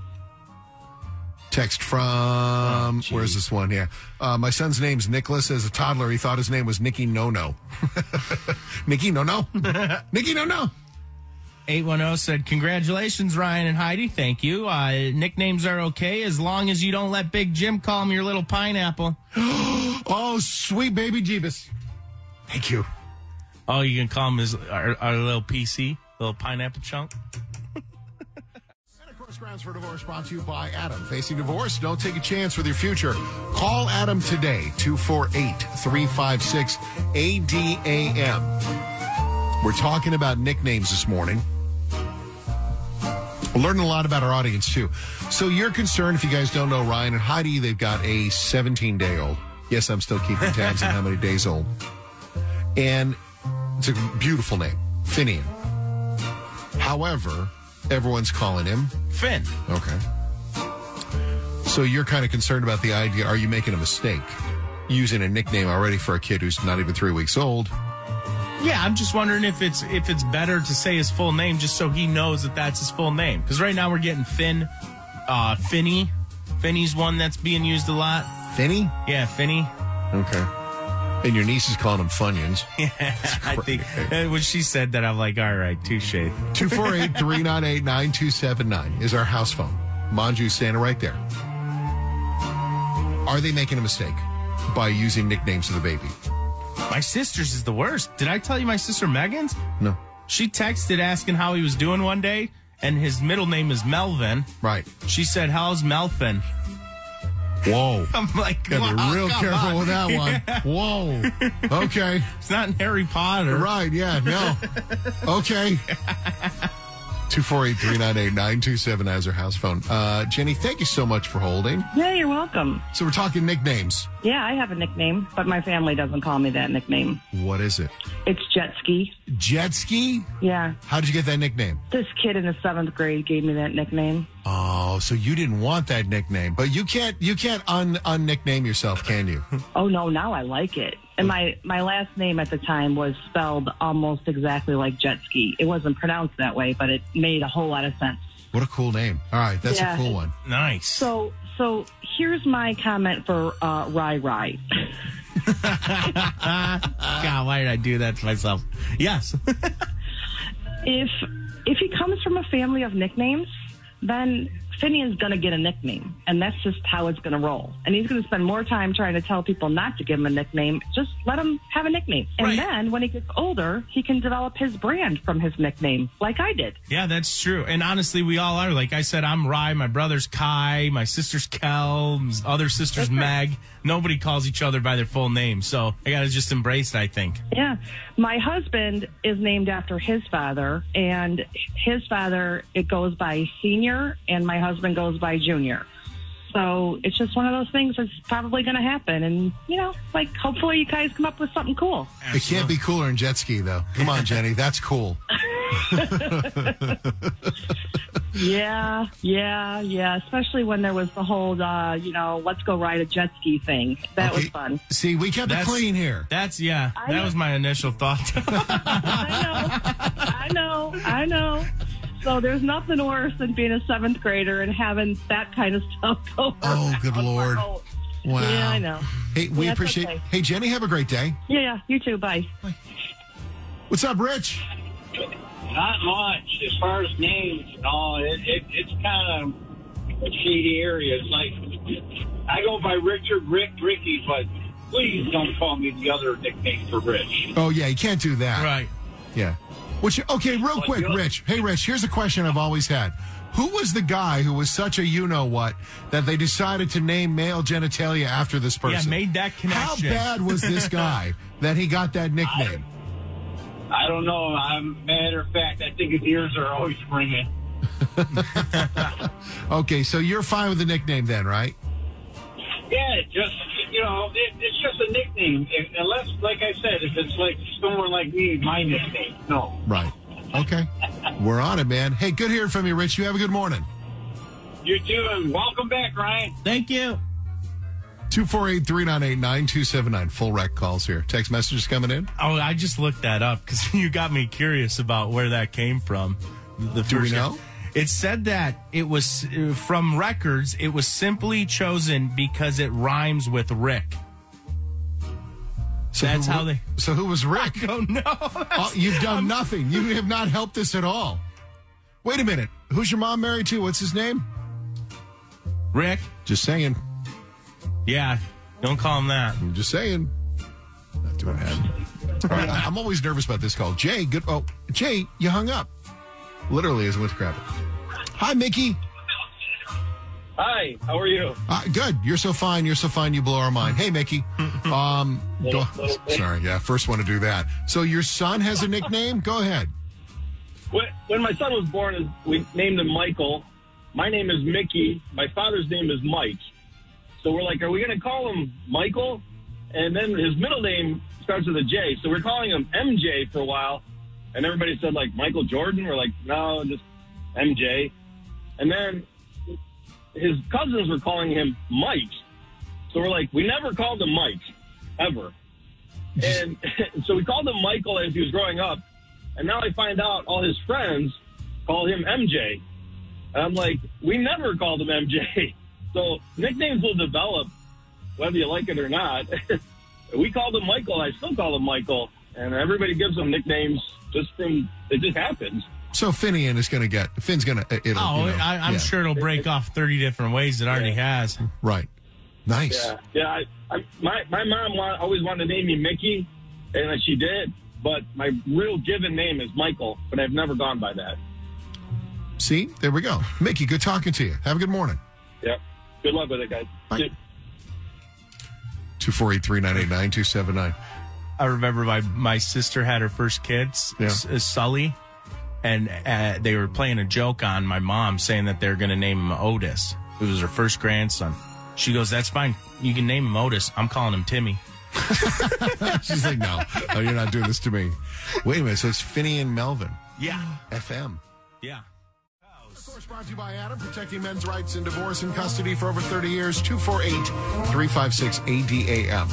Text from, Oh, where's this one? Yeah. Uh, my son's name's Nicholas. As a toddler, he thought his name was Nicky No-No. Nicky No-No? Nicky No-No. eight one zero said, congratulations, Ryan and Heidi. Thank you. Uh, nicknames are okay as long as you don't let Big Jim call him your little pineapple. Oh, sweet baby Jeebus. Thank you. Oh, you can call him his our, our little P C, little pineapple chunk. Grounds for Divorce brought to you by Adam. Facing divorce? Don't take a chance with your future. Call Adam today, two four eight, three five six, A D A M. We're talking about nicknames this morning. We're learning a lot about our audience, too. So you're concerned, if you guys don't know Ryan and Heidi, they've got a seventeen-day-old. Yes, I'm still keeping tabs on how many days old. And It's a beautiful name, Finian. However, everyone's calling him Finn. Okay. So you're kind of concerned about the idea. Are you making a mistake using a nickname already for a kid who's not even three weeks old? Yeah, I'm just wondering if it's if it's better to say his full name just so he knows that that's his full name. Because right now we're getting Finn, uh, Finny. Finny's one that's being used a lot. Finny? Yeah, Finny. Okay. And your niece is calling him Funyuns. Yeah, I think uh, when she said that, I'm like, all right, touche. two four eight, three nine eight, nine two seven nine is our house phone. Manju's standing right there. Are they making a mistake by using nicknames for the baby? My sister's is the worst. Did I tell you my sister Megan's? No. She texted asking how he was doing one day, and his middle name is Melvin. Right. She said, how's Melvin? Whoa. I'm like, gotta wow, be real come careful on. with that one. Yeah. Whoa. Okay. It's not in Harry Potter. Right, yeah, no. Okay. two four eight, three nine eight, nine two seven nine is our house phone. Uh, Jenny, thank you so much for holding. Yeah, you're welcome. So we're talking nicknames. Yeah, I have a nickname, but my family doesn't call me that nickname. What is it? It's Jet Ski. Jet Ski? Yeah. How'd you get that nickname? This kid in the seventh grade gave me that nickname. Oh, so you didn't want that nickname, but you can't you can't un unnickname yourself, can you? Oh no, now I like it. And my my last name at the time was spelled almost exactly like Jet Ski. It wasn't pronounced that way, but it made a whole lot of sense. What a cool name! All right, that's Yeah. a cool one. Nice. So so here's my comment for uh, Rai Rai. God, why did I do that to myself? Yes. if if he comes from a family of nicknames, then Finian's going to get a nickname, and that's just how it's going to roll. And he's going to spend more time trying to tell people not to give him a nickname. Just let him have a nickname. And Right. then when he gets older, he can develop his brand from his nickname, like I did. Yeah, that's true. And honestly, we all are. Like I said, I'm Rye, my brother's Kai, my sister's Kel, my other sister's Meg. Nobody calls each other by their full name. So I got to just embrace it, I think. Yeah. My husband is named after his father, and his father, it goes by Senior, and my husband goes by Junior. So it's just one of those things that's probably going to happen. And, you know, like, hopefully you guys come up with something cool. It can't be cooler than jet ski, though. Come on, Jenny, that's cool. Yeah, yeah, yeah. Especially when there was the whole, uh, you know, let's go ride a jet ski thing. That was fun. See, we kept That's- it clean here. That's, yeah, I that know. was my initial thought. I know, I know. So there's nothing worse than being a seventh grader and having that kind of stuff go on. Oh, good Lord. Wow. Yeah, I know. Hey, we That's appreciate. okay. Hey, Jenny, have a great day. Yeah, yeah, you too. Bye. What's up, Rich? Not much as far as names and all. It, it, it's kind of a shady area. It's like I go by Richard, Rick, Ricky, but please don't call me the other nickname for Rich. Oh, yeah, you can't do that. Right. Yeah. Which, okay, real Well, quick, you know- Rich. Hey, Rich, here's a question I've always had. Who was the guy who was such a you-know-what that they decided to name male genitalia after this person? Yeah, made that connection. How bad was this guy that he got that nickname? I don't know. I'm matter of fact, I think his ears are always ringing. Okay, so you're fine with the nickname then, right? Yeah, just you know, it, it's just a nickname. If, unless, like I said, if it's like someone like me, my nickname. No. Right. Okay. We're on it, man. Hey, good hearing from you, Rich. You have a good morning. You too, and welcome back, Ryan. Thank you. two four eight, three nine eight, nine two seven nine. Full rec calls here. Text messages coming in. Oh, I just looked that up because you got me curious about where that came from. The Do we first- know? It said that it was uh, from records. It was simply chosen because it rhymes with Rick. So That's who- how they. So who was Rick? I don't know. Oh, you've done nothing. You have not helped us at all. Wait a minute. Who's your mom married to? What's his name? Rick. Just saying. Yeah, don't call him that. I'm just saying. Not doing that. All right, I- I'm always nervous about this call. Jay, good. Oh, Jay, you hung up. Literally, as with crap. Hi, Mickey. Hi, how are you? Uh, good. You're so fine. You're so fine. You blow our mind. Hey, Mickey. Um, go, sorry. Yeah, first one to do that. So your son has a nickname? Go ahead. When, when my son was born, we named him Michael. My name is Mickey. My father's name is Mike. So we're like, are we going to call him Michael? And then his middle name starts with a J. So we're calling him M J for a while, and everybody said, like, Michael Jordan. We're like, no, just M J. And then his cousins were calling him Mike. So we're like, we never called him Mike, ever. And so we called him Michael as he was growing up, and now I find out all his friends call him M J. And I'm like, we never called him M J. So nicknames will develop, whether you like it or not. We called him Michael. I still call him Michael. And everybody gives him nicknames just from, it just happens. So Finian is going to get, Finn's going to, it'll, Oh, you know, I, I'm yeah. sure it'll break off thirty different ways. It already has. Right. Nice. Yeah, yeah. I, I, my my mom wa- always wanted to name me Mickey, and she did. But my real given name is Michael, but I've never gone by that. See, there we go. Mickey, good talking to you. Have a good morning. Yep. Good luck with it, guys. Bye. two four eight, three nine eight, nine two seven nine. I remember my, my sister had her first kid, Yeah. S- uh, Sully, and uh, they were playing a joke on my mom saying that they're going to name him Otis. It was her first grandson. She goes, that's fine. You can name him Otis. I'm calling him Timmy. She's like, no, no, you're not doing this to me. Wait a minute. So it's Finian Melvin. Yeah. F M. Yeah. Of course, brought to you by Adam, protecting men's rights in divorce and custody for over thirty years. two four eight, three five six, A D A M.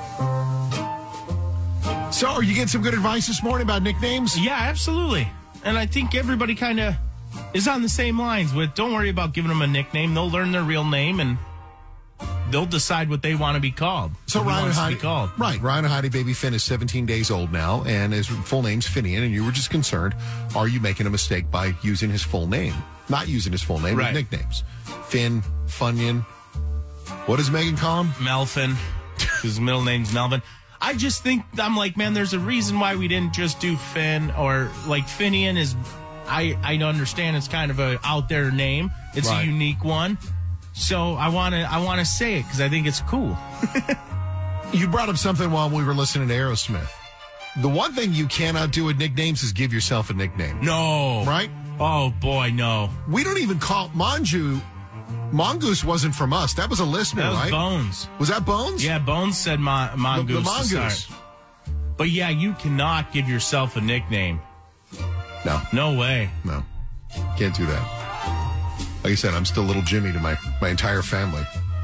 So, are you getting some good advice this morning about nicknames? Yeah, absolutely. And I think everybody kind of is on the same lines with don't worry about giving them a nickname. They'll learn their real name and they'll decide what they want to be called. So Who Ryan and wants to Heidi, be called. right? Ryan and Heidi, baby Finn is seventeen days old now, and his full name's Finian. And you were just concerned: are you making a mistake by using his full name, not using his full name Right. with nicknames? Finn, Funyun. What does Megan call him? Melvin. His middle name's Melvin. I just think, I'm like, man, there's a reason why we didn't just do Finn, or like Finian is, I, I understand it's kind of a out there name. It's Right. a unique one. So I want to I want to say it because I think it's cool. You brought up something while we were listening to Aerosmith. The one thing you cannot do with nicknames is give yourself a nickname. No. Right? Oh, boy, no. We don't even call Manju. Mongoose wasn't from us. That was a listener, That was right? Bones. Was that Bones? Yeah, Bones said mon- mongoose. The, the to mongoose. start. But yeah, you cannot give yourself a nickname. No. No way. No. Can't do that. Like I said, I'm still little Jimmy to my, my entire family.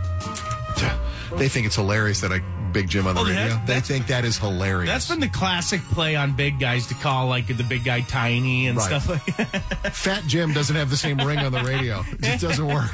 They think it's hilarious that I Big Jim on the Oh, radio. that- They think that is hilarious. That's been the classic play on big guys to call like the big guy tiny and Right. stuff like that. Fat Jim doesn't have the same ring on the radio. It just doesn't work.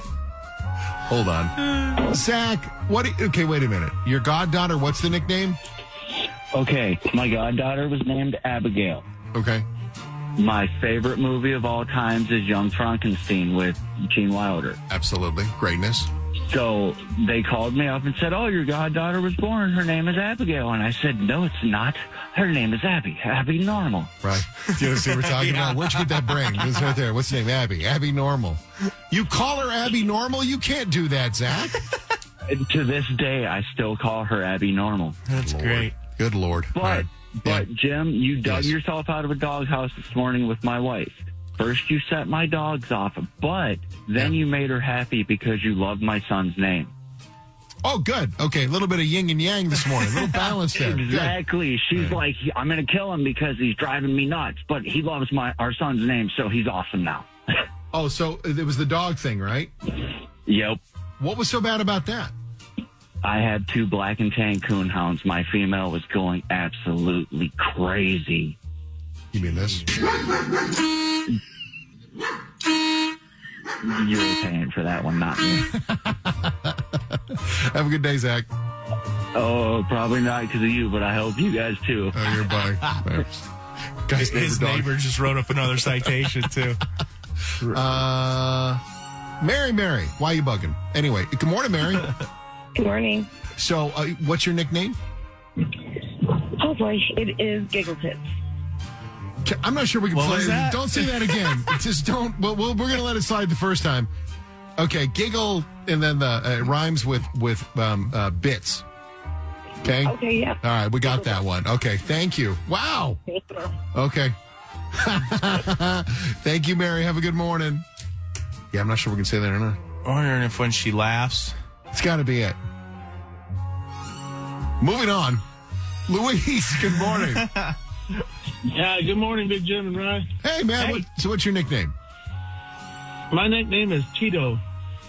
Hold on. Zach, what? do you- okay, wait a minute. Your goddaughter, what's the nickname? Okay, my goddaughter was named Abigail. Okay. My favorite movie of all times is Young Frankenstein with Gene Wilder. Absolutely. Greatness. So they called me up and said, oh, your goddaughter was born. Her name is Abigail. And I said, no, it's not. Her name is Abby. Abby Normal. Right. Do you see what we're talking Yeah. about? Where'd you get that brain? It's right there. What's the name? Abby. Abby Normal. You call her Abby Normal? You can't do that, Zach. And to this day, I still call her Abby Normal. That's Lord. great. Good Lord. But, All right. but Yeah. Jim, you dug Yes. yourself out of a doghouse this morning with my wife. First, you set my dogs off, but then Yeah. you made her happy because you loved my son's name. Oh, good. Okay, a little bit of yin and yang this morning. A little balance there. Good. Exactly. She's Yeah. like, I'm going to kill him because he's driving me nuts, but he loves my our son's name, so he's awesome now. Oh, so it was the dog thing, right? Yep. What was so bad about that? I had two black and tan coonhounds. My female was going absolutely crazy. You mean this? You were paying for that one, not me. Have a good day, Zach. Oh, probably not because of you, but I hope you guys too. Oh, you're bye. Guy's neighbor His dog. neighbor just wrote up another citation, too. Uh, Mary, Mary, why are you bugging? Anyway, good morning, Mary. Good morning. So, uh, what's your nickname? Oh boy, it is Giggle Tits. Ca- I'm not sure we can What play. was that? Don't say that again. Just don't. Well, we'll we're going to let it slide the first time. Okay, giggle, and then the uh, it rhymes with with um, uh, bits. Okay. Okay, yeah. All right, we got that one. Okay, thank you. Wow. Okay. Thank you, Mary. Have a good morning. Yeah, I'm not sure we can say that or not. I'm wondering if when she laughs. It's got to be it. Moving on. Luis, good morning. Yeah, good morning, Big Jim and Ryan. Hey, man. Hey. What, so what's your nickname? My nickname is Tito.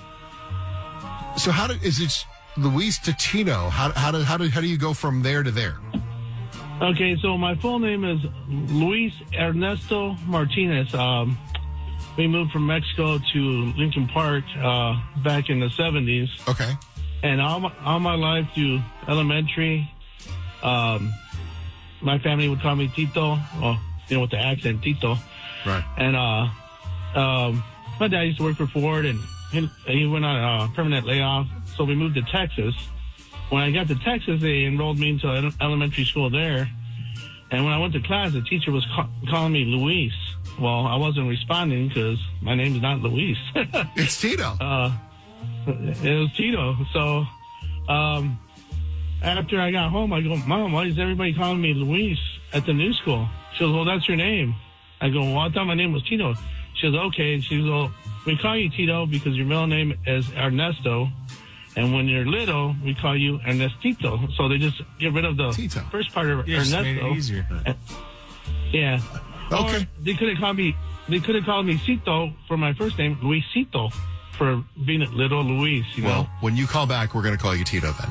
So how did, is it Luis to Tino? How, how, do, how, do, how do you go from there to there? Okay, so my full name is Luis Ernesto Martinez. Um, we moved from Mexico to Lincoln Park uh, back in the seventies. Okay. And all my, all my life through elementary, um, my family would call me Tito, well, you know, with the accent, Tito. Right. And uh, um, my dad used to work for Ford, and he, he went on a permanent layoff, so we moved to Texas. When I got to Texas, they enrolled me into ele- elementary school there. And when I went to class, the teacher was ca- calling me Luis. Well, I wasn't responding because my name's not Luis. It's Tito. Uh, it was Tito. So um, after I got home, I go, Mom, why is everybody calling me Luis at the new school? She goes, well, that's your name. I go, well, I thought my name was Tito. She goes, okay. And she goes, well, we call you Tito because your middle name is Ernesto. And when you're little, we call you Ernestito. So they just get rid of the Tito. first part of Yeah, just Ernesto. made it easier. Yeah. Okay. Or they could have called me. They could have called me Cito for my first name, Luisito, for being a little Luis. You Well, know. when you call back, we're going to call you Tito then.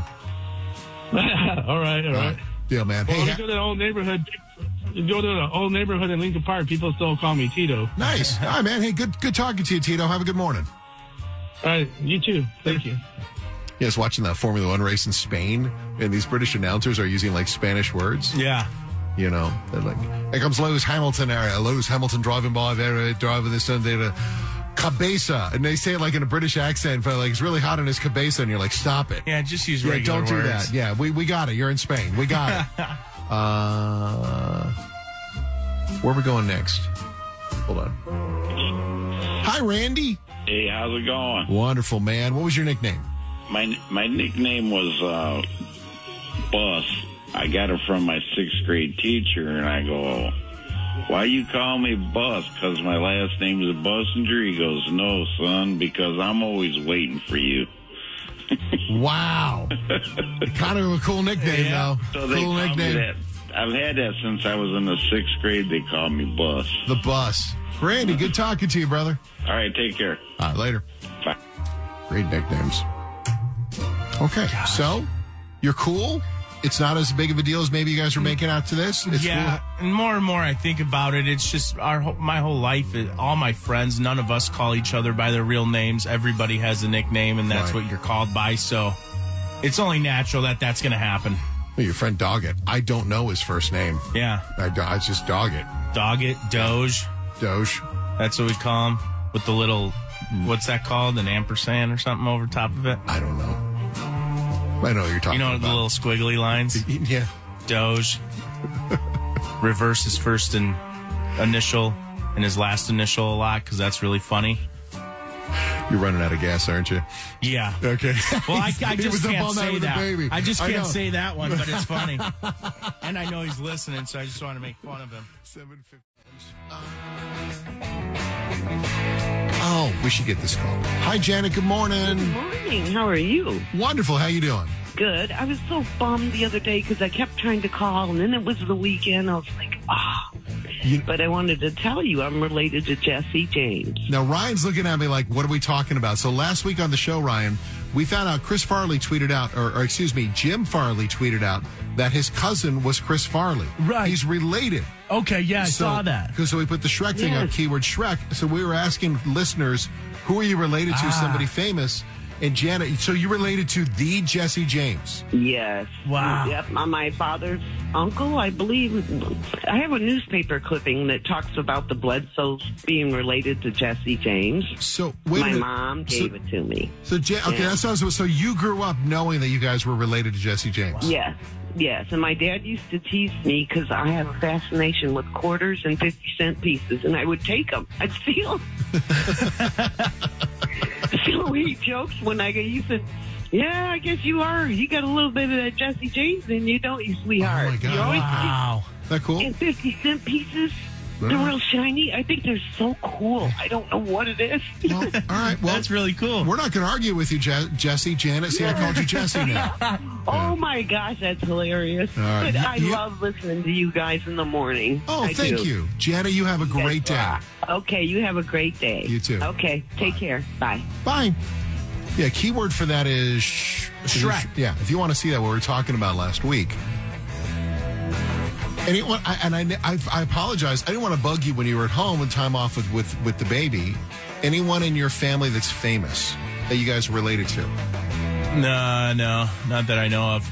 all right, all right. Deal, man. Well, Hey, we ha- go to the old neighborhood. We go to the old neighborhood in Lincoln Park. People still call me Tito. nice. All right, man. Hey, good good talking to you, Tito. Have a good morning. All right, you too. Thank you. Yes, watching that Formula One race in Spain, and these British announcers are using like Spanish words. Yeah. You know, they're like, here comes Lewis Hamilton area. Lewis Hamilton driving by there, driving this Sunday to cabeza. And they say it like in a British accent, but like it's really hot in his cabeza, and you're like, stop it. Yeah, just use Yeah, regular don't do words. that. Yeah, we, we got it. You're in Spain. We got it. uh, where are we going next? Hold on. Hi, Randy. Hey, how's it going? Wonderful, man. What was your nickname? My my nickname was uh, Bus. I got it from my sixth grade teacher, and I go, why you call me Bus? Because my last name is Bussinger. He goes, no, son, because I'm always waiting for you. Wow. Kind of a cool nickname, Yeah. though. So they cool call me nickname. that. I've had that since I was in the sixth grade. They call me Bus. The Bus. Randy, good talking to you, brother. All right, take care. All right, later. Bye. Great nicknames. Okay, so you're cool. It's not as big of a deal as maybe you guys were making out to this. It's yeah, cool. and more and more I think about it, it's just our whole- my whole life, is- all my friends, none of us call each other by their real names. Everybody has a nickname, and that's Right. what you're called by. So it's only natural that that's going to happen. Well, your friend Doggett. I don't know his first name. Yeah, I, do- it's just Doggett. Doggett, Doge. Doge. That's what we call him. With the little, what's that called? An ampersand or something over top of it? I don't know. I know what you're talking You know about. the little squiggly lines? Yeah. Doge. Reverse his first in, initial and his last initial a lot because that's really funny. You're running out of gas, aren't you? Yeah. Okay. Well, I, I He just was up can't all night say with the that. baby. I just I can't know. say that one, but it's funny. And I know he's listening, so I just want to make fun of him. seven fifty. Oh, we should get this call. Hi, Janet. Good morning. Good morning. How are you? Wonderful. How you doing? Good. I was so bummed the other day because I kept trying to call, and then it was the weekend. I was like, ah. You- But I wanted to tell you I'm related to Jesse James. Now, Ryan's looking at me like, what are we talking about? So last week on the show, Ryan, we found out Chris Farley tweeted out, or, or excuse me, Jim Farley tweeted out that his cousin was Chris Farley. Right. He's related. Okay, yeah, I So- saw that. Because so we put the Shrek thing up, Yes. keyword Shrek. So we were asking listeners, who are you related to? Ah. Somebody famous. And Janet, so you related to the Jesse James. Yes. Wow. Yep. My- My father's uncle, I believe. I have a newspaper clipping that talks about the Bledsoes being related to Jesse James. So wait a My minute. mom gave so, it to me. So Ja- okay, Yeah. that sounds so. You grew up knowing that you guys were related to Jesse James. Yes. Yes, and my dad used to tease me because I have a fascination with quarters and fifty cent pieces, and I would take them. I'd steal 'em. So he jokes when I get, he said, yeah, I guess you are. You got a little bit of that Jesse James in you, don't you, sweetheart? Oh, my God. You always Wow. Is that cool? and fifty cent pieces. They're real shiny. I think they're so cool. I don't know what it is. Well, all right. Well, that's really cool. We're not going to argue with you, Je- Jesse. Janet, see, I called you Jesse now. Oh, my gosh, that's hilarious. All right. But I You- love listening to you guys in the morning. Oh, I thank do. you. Janet, you have a great day. Okay, you have a great day. You too. Okay, take care. Bye. Bye. Yeah, keyword for that is sh- Shrek. Yeah, if you want to see that, what we were talking about last week. Anyone, I, and I, I, I apologize. I didn't want to bug you when you were at home and time off with, with, with the baby. Anyone in your family that's famous that you guys are related to? No, no, not that I know of.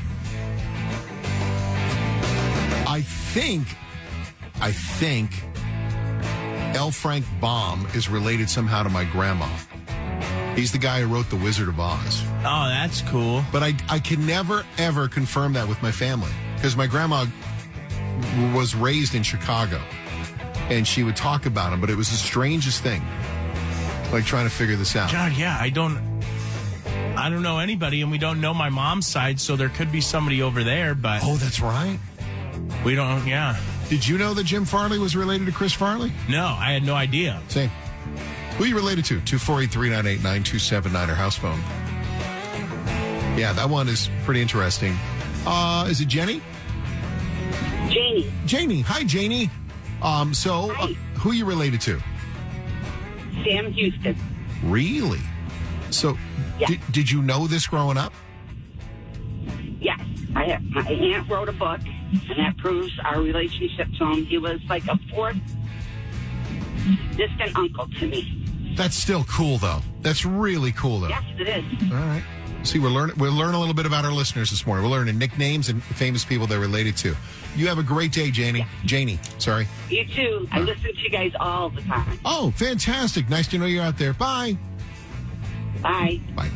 I think, I think L. Frank Baum is related somehow to my grandma. He's the guy who wrote The Wizard of Oz. Oh, that's cool. But I, I can never, ever confirm that with my family because my grandma was raised in Chicago and she would talk about him, but it was the strangest thing, like trying to figure this out. God, yeah, I don't, I don't know anybody, and we don't know my mom's side, so there could be somebody over there, but... Oh, that's right. We don't, yeah. Did you know that Jim Farley was related to Chris Farley? No, I had no idea. Same. Who are you related to? two four eight, three nine eight, nine two seven nine, or house phone. Yeah, that one is pretty interesting. Uh, is it Jenny? Janie. Janie. Hi, Janie. Um, so, uh, who are you related to? Sam Houston. Really? So, Yeah. did, did you know this growing up? Yes. I have, my aunt wrote a book, and that proves our relationship to him. He was like a fourth distant uncle to me. That's still cool, though. That's really cool, though. Yes, it is. All right. See, we're learning. We're learning a little bit about our listeners this morning. We're learning nicknames and famous people they're related to. You have a great day, Janie. Yeah. Janie, sorry. You too. I listen to you guys all the time. Oh, fantastic! Nice to know you're out there. Bye. Bye. Bye.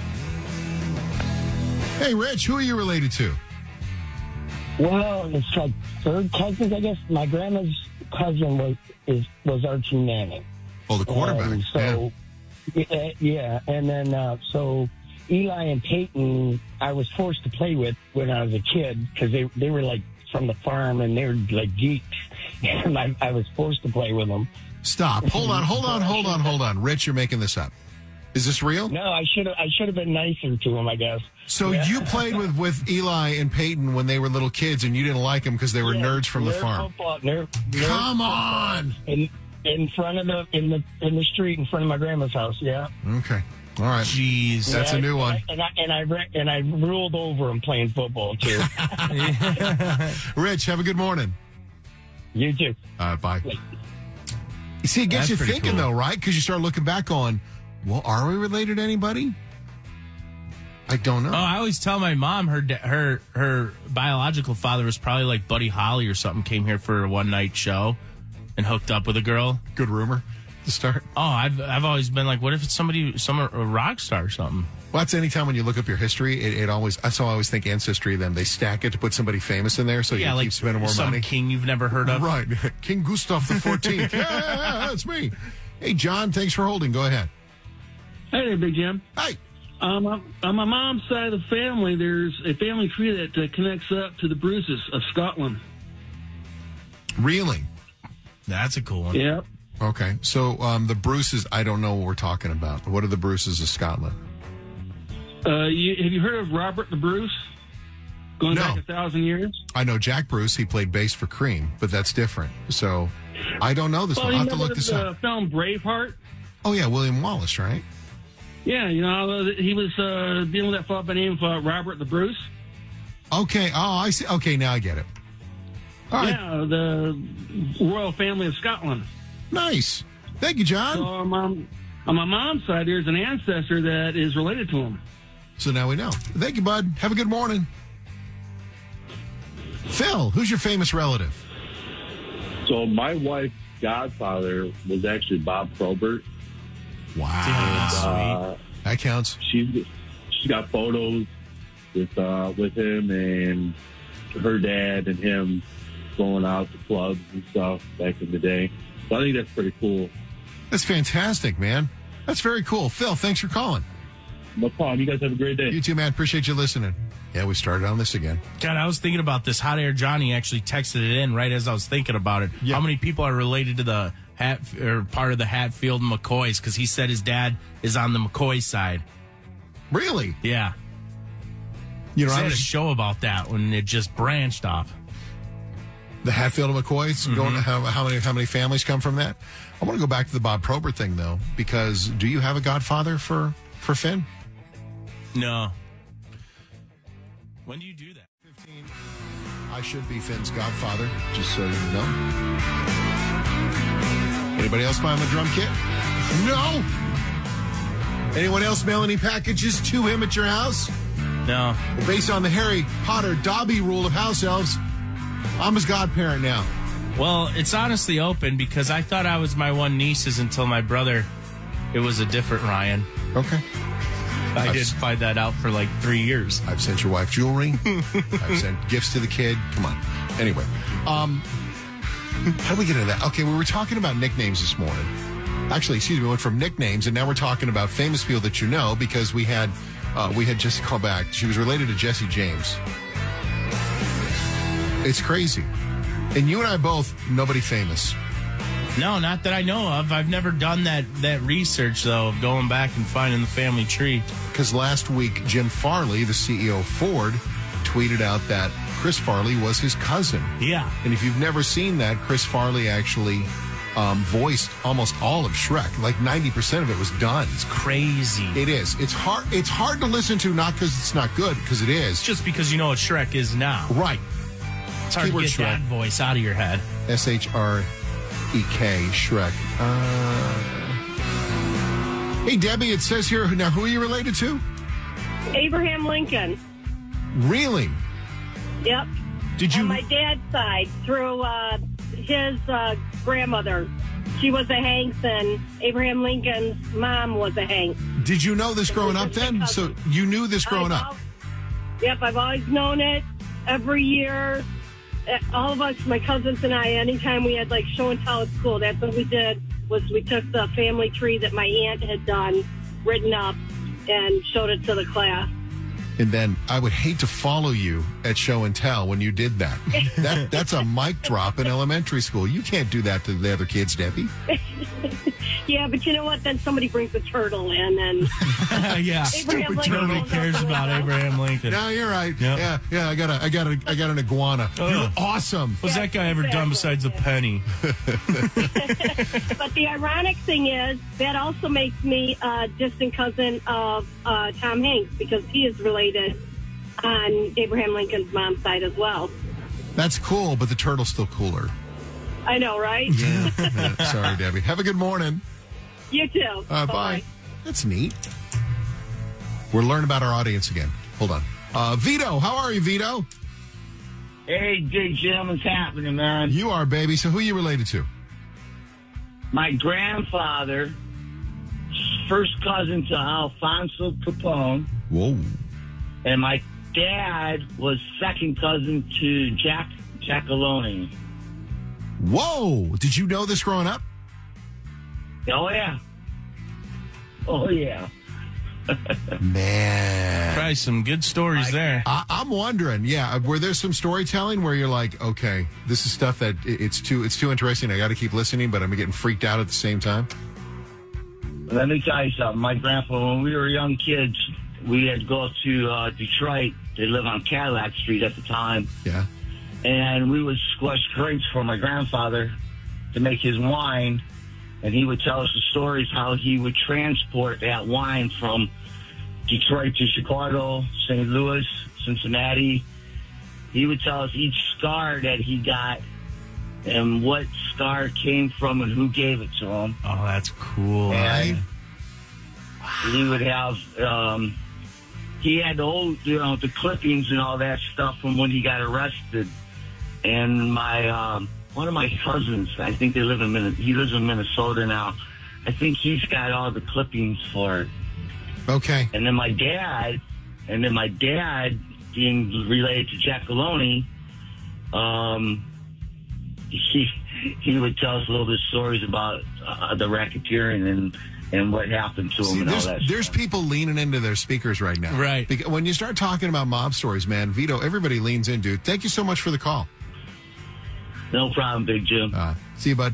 Hey, Rich, who are you related to? Well, it's like third cousins, I guess. My grandma's cousin was is was Archie Manning. Oh, the quarterback. And so, yeah. yeah, and then uh, so Eli and Peyton, I was forced to play with when I was a kid because they they were like from the farm and they were like geeks, and I, I was forced to play with them. Stop. Hold on. Hold on. Hold on. Hold on. Rich, you're making this up. Is this real? No, I should have. I should have been nicer to him, I guess. So yeah. you played with, with Eli and Peyton when they were little kids, and you didn't like them because they were yeah, nerds from the nerd farm. Football, nerd, nerd Come football. on! In in front of the in the in the street in front of my grandma's house. Yeah. Okay. All right. Jeez, that's yeah, a new one. And I and I and I, and I ruled over him playing football too. Rich, have a good morning. You too. All right, bye. You see, it gets That's you pretty thinking, cool. though, right? Because you start looking back on, well, are we related to anybody? I don't know. Oh, I always tell my mom her da- her her biological father was probably like Buddy Holly or something. Came here for a one night show and hooked up with a girl. Good rumor to start. Oh, I've I've always been like, what if it's somebody, some a rock star or something? Well, that's anytime when you look up your history, it, it always, that's how I always think Ancestry, then they stack it to put somebody famous in there so yeah, you like keep spending more some money. king you've never heard of. Right. King Gustav the fourteenth. Yeah, that's me. Hey, John, thanks for holding. Go ahead. Hey there, Big Jim. Hi. Um, on my mom's side of the family, there's a family tree that uh, connects up to the Bruces of Scotland. Really? That's a cool one. Yep. Okay. So um, the Bruces, I don't know what we're talking about. What are the Bruces of Scotland? Uh, you, have you heard of Robert the Bruce? Going No. back a thousand years? I know Jack Bruce. He played bass for Cream, but that's different. So I don't know this well, one. you I'll have to remember look this the up. film Braveheart? Oh, yeah, William Wallace, right? Yeah, you know, he was uh, dealing with that fellow by the name of uh, Robert the Bruce. Okay. Oh, I see. Okay, now I get it. All right. Yeah, the royal family of Scotland. Nice. Thank you, John. So on, my, on my mom's side, there's an ancestor that is related to him. So now we know. Thank you, bud. Have a good morning. Phil, who's your famous relative? So my wife's godfather was actually Bob Probert. Wow. Uh, that counts. She's she's got photos with uh, with him and her dad and him going out to clubs and stuff back in the day. So I think that's pretty cool. That's fantastic, man. That's very cool. Phil, thanks for calling. No problem. You guys have a great day. You too, man. Appreciate you listening. Yeah, we started on this again. God, I was thinking about this. Hot Air Johnny actually texted it in right as I was thinking about it. Yeah. How many people are related to the Hat or part of the Hatfield McCoys? Because he said his dad is on the McCoy side. Really? Yeah. You know, They I had a was, show about that when it just branched off. the Hatfield and McCoys, Mm-hmm. going to how, how many how many families come from that? I want to go back to the Bob Probert thing, though, because do you have a godfather for, for Finn? No. When do you do that? fifteen. I should be Finn's godfather, just so you know. Anybody else buy him a drum kit? No. Anyone else mail any packages to him at your house? No. Well, based on the Harry Potter Dobby rule of house elves, I'm his godparent now. Well, it's honestly open because I thought I was my one nieces until my brother. It was a different Ryan. Okay. I I've did s- find that out for like three years. I've sent your wife jewelry. I've sent gifts to the kid. Come on. Anyway, um, how do we get into that? Okay, we were talking about nicknames this morning. Actually, excuse me, we went from nicknames, and now we're talking about famous people that you know because we had uh, we had Jessie call back. She was related to Jesse James. It's crazy. And you and I both, nobody famous. No, not that I know of. I've never done that, that research, though, of going back and finding the family tree. Because last week, Jim Farley, the C E O of Ford, tweeted out that Chris Farley was his cousin. Yeah. And if you've never seen that, Chris Farley actually um, voiced almost all of Shrek. Like ninety percent of it was done. It's crazy. It is. It's hard It's hard to listen to, not because it's not good, because it is. Just because you know what Shrek is now. Right. It's hard Keyword to get Shrek. that voice out of your head. S H R E K, Shrek. Uh, hey, Debbie, it says here, now who are you related to? Abraham Lincoln. Really? Yep. Did you? On my dad's side, through uh, his uh, grandmother. She was a Hanks, and Abraham Lincoln's mom was a Hanks. Did you know this growing up then? So you knew this growing I've up? al- Yep, I've always known it. Every year, uh, all of us, my cousins and I, anytime we had like show and tell at school, that's what we did, was we took the family tree that my aunt had done, written up, and showed it to the class. And then I would hate to follow you at show and tell when you did that. That that's a mic drop in elementary school. You can't do that to the other kids, Debbie. Yeah, but you know what? Then somebody brings a turtle in, and yeah, Abraham stupid Lincoln turtle goes cares up to about the- Abraham Lincoln. No, you're right. Yep. Yeah, yeah. I got a, I got a, I got an iguana. Oh. You're awesome. What's that guy ever done besides a penny? But the ironic thing is that also makes me a distant cousin of uh, Tom Hanks because he is related on Abraham Lincoln's mom's side as well. That's cool, but the turtle's still cooler. I know, right? Yeah. Sorry, Debbie. Have a good morning. You too. Uh, bye. That's neat. We're learning about our audience again. Hold on. Uh, Vito, how are you, Vito? Hey, Big Jim, what's happening, man? You are, baby. So who are you related to? My grandfather, first cousin to Alfonso Capone, Whoa. and my dad was second cousin to Jack Giacalone. Whoa. Did you know this growing up? Oh, yeah. Oh, yeah. Man. Probably some good stories there. I, I'm wondering, yeah, were there some storytelling where you're like, okay, this is stuff that it- it's too it's too interesting. I got to keep listening, but I'm getting freaked out at the same time. Let me tell you something. My grandpa, when we were young kids, we had to go to uh, Detroit. They lived on Cadillac Street at the time. Yeah. And we would squash grapes for my grandfather to make his wine. And he would tell us the stories how he would transport that wine from Detroit to Chicago, Saint Louis, Cincinnati. He would tell us each scar that he got and what scar came from and who gave it to him. Oh, that's cool. And he would have, um, he had the old, you know, the clippings and all that stuff from when he got arrested. And my, um, one of my cousins, I think they live in Min- he lives in Minnesota now. I think he's got all the clippings for it. Okay. And then my dad, and then my dad, being related to Giacalone, um, he he would tell us a little bit of stories about uh, the racketeering and and what happened to him See, and all there's, that. there's people leaning into their speakers right now. Right. Because when you start talking about mob stories, man, Vito, everybody leans in, dude. Thank you so much for the call. No problem, Big Jim. Uh, see you, bud.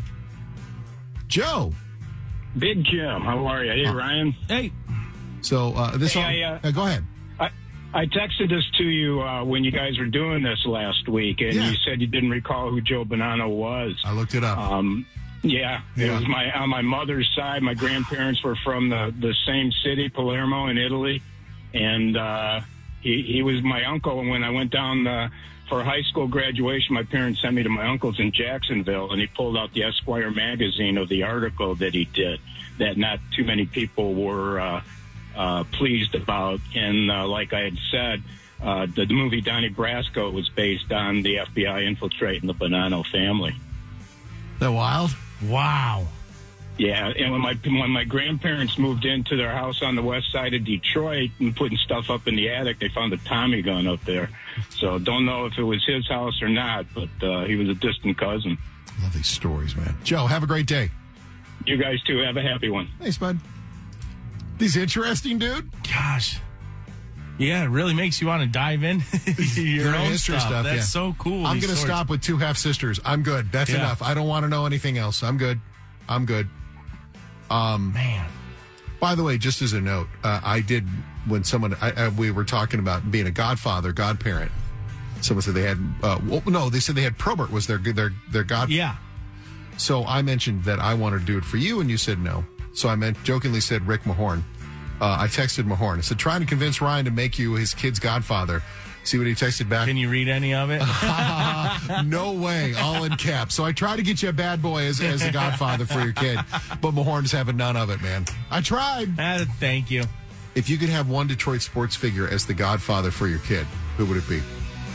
Joe. Big Jim, how are you? Hey, Ryan. Hey. So uh, this Hey, all, I, uh, uh, go ahead. I, I texted this to you uh, when you guys were doing this last week, and Yeah. you said you didn't recall who Joe Bonanno was. I looked it up. Um, yeah, it Yeah. was my on my mother's side. My grandparents were from the, the same city, Palermo, in Italy, and uh, he he was my uncle. And when I went down uh, for high school graduation, my parents sent me to my uncle's in Jacksonville, and he pulled out the Esquire magazine of the article that he did that not too many people were uh, uh, pleased about. And uh, like I had said, uh, the, the movie Donnie Brasco was based on the F B I infiltrating the Bonanno family. That wild? Wow. Yeah, and when my when my grandparents moved into their house on the west side of Detroit and putting stuff up in the attic, they found a Tommy gun up there. So don't know if it was his house or not, but uh, he was a distant cousin. Love these stories, man. Joe, have a great day. You guys too. Have a happy one. Thanks, bud. These interesting, dude. Gosh. Yeah, it really makes you want to dive in your Very own history stuff. That's yeah. so cool. I'm these going to stories. stop with two half sisters. I'm good. That's Yeah. enough. I don't want to know anything else. I'm good. I'm good. Um, Man. By the way, just as a note, uh, I did when someone I, I, we were talking about being a godfather, godparent. Someone said they had. Uh, well, no, they said they had Probert was their their their god. Yeah. So I mentioned that I wanted to do it for you, and you said no. So I meant jokingly said Rick Mahorn. Uh, I texted Mahorn. I said, trying to convince Ryan to make you his kid's godfather. See what he texted back? Can you read any of it? No way. All in caps. So I tried to get you a bad boy as, as a godfather for your kid, but Mahorn's having none of it, man. I tried. Uh, thank you. If you could have one Detroit sports figure as the godfather for your kid, who would it be?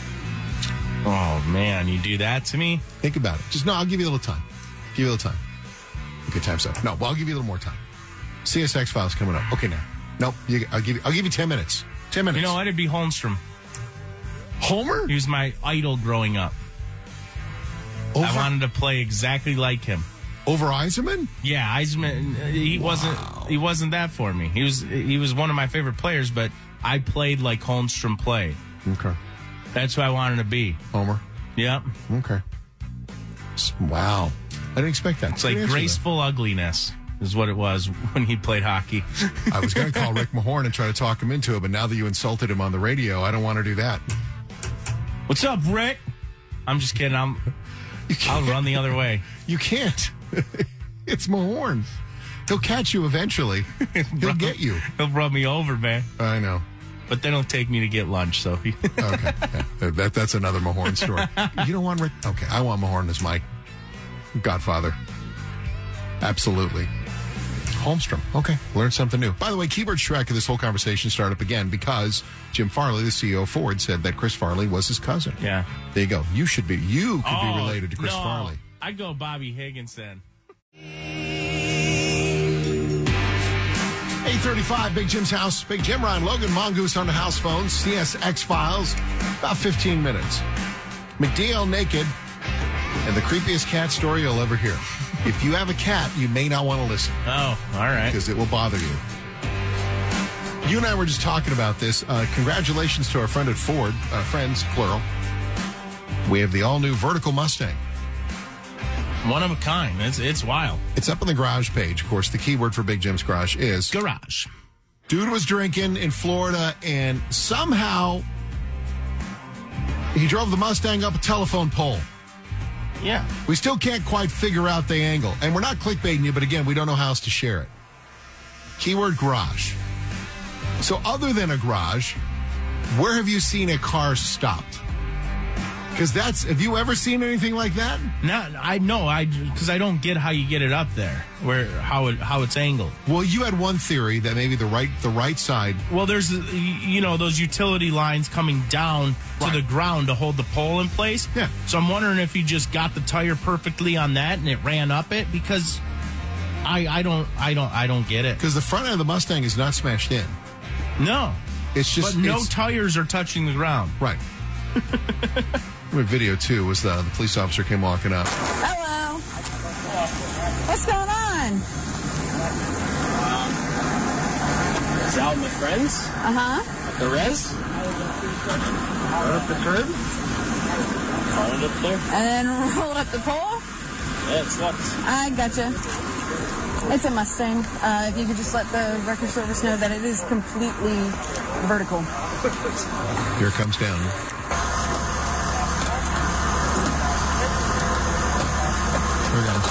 Oh, man. You do that to me? Think about it. Just, no, I'll give you a little time. Give you a little time. Okay, time's up. No, well, I'll give you a little more time. C S X Files coming up. Okay, now. Nope. You, I'll give you. I'll give you ten minutes. Ten minutes. You know what? It'd be Holmstrom. Homer? He was my idol growing up. Over, I wanted to play exactly like him. over Eisenman? Yeah, Eisenman. He wasn't. He wasn't that for me. He was. He was one of my favorite players, but I played like Holmstrom played. Okay. That's who I wanted to be. Homer. Yep. Okay. Wow. I didn't expect that. It's like graceful ugliness is what it was when he played hockey. I was going to call Rick Mahorn and try to talk him into it, but now that you insulted him on the radio, I don't want to do that. What's up, Rick? I'm just kidding. I'm. I'll run the other way. You can't. It's Mahorn. He'll catch you eventually. He'll get you. He'll rub me over, man. I know. But then he'll take me to get lunch, so. Okay. Yeah, that, that's another Mahorn story. You don't want Rick? Okay, I want Mahorn as my godfather. Absolutely. Holmstrom. Okay, learn something new. By the way, keyword Shrek of this whole conversation started up again because Jim Farley, the C E O of Ford, said that Chris Farley was his cousin. Yeah. There you go. You should be. You could Oh, be related to Chris no. Farley. I'd go Bobby Higgins then. eight thirty-five, Big Jim's house. Big Jim, Ryan Logan, Mongoose on the house phones. C S X Files. About fifteen minutes. McDeal naked. And the creepiest cat story you'll ever hear. If you have a cat, you may not want to listen. Oh, all right. Because it will bother you. You and I were just talking about this. Uh, congratulations to our friend at Ford. Uh, friends, plural. We have the all-new vertical Mustang. One of a kind. It's it's wild. It's up on the garage page. Of course, the keyword for Big Jim's garage is... Garage. Dude was drinking in Florida, and somehow he drove the Mustang up a telephone pole. Yeah. We still can't quite figure out the angle. And we're not clickbaiting you, but again, we don't know how else to share it. Keyword garage. So other than a garage, where have you seen a car stopped? Because that's, have you ever seen anything like that? No, I know, I because I don't get how you get it up there, where how it how it's angled. Well, you had one theory that maybe the right the right side. Well, there's you know those utility lines coming down to Right. the ground to hold the pole in place. Yeah. So I'm wondering if he just got the tire perfectly on that and it ran up it because I I don't I don't I don't get it. Because the front end of the Mustang is not smashed in. No. It's just but no it's- tires are touching the ground. Right. The video too was the the police officer came walking up. Hello. What's going on? Just out with my friends. Uh-huh. The res. Run up the trim. Run it up there. And then roll up the pole? Yeah, it sucks. I gotcha. It's a Mustang. Uh, if you could just let the record service know that it is completely vertical. Here it comes down. Here it goes.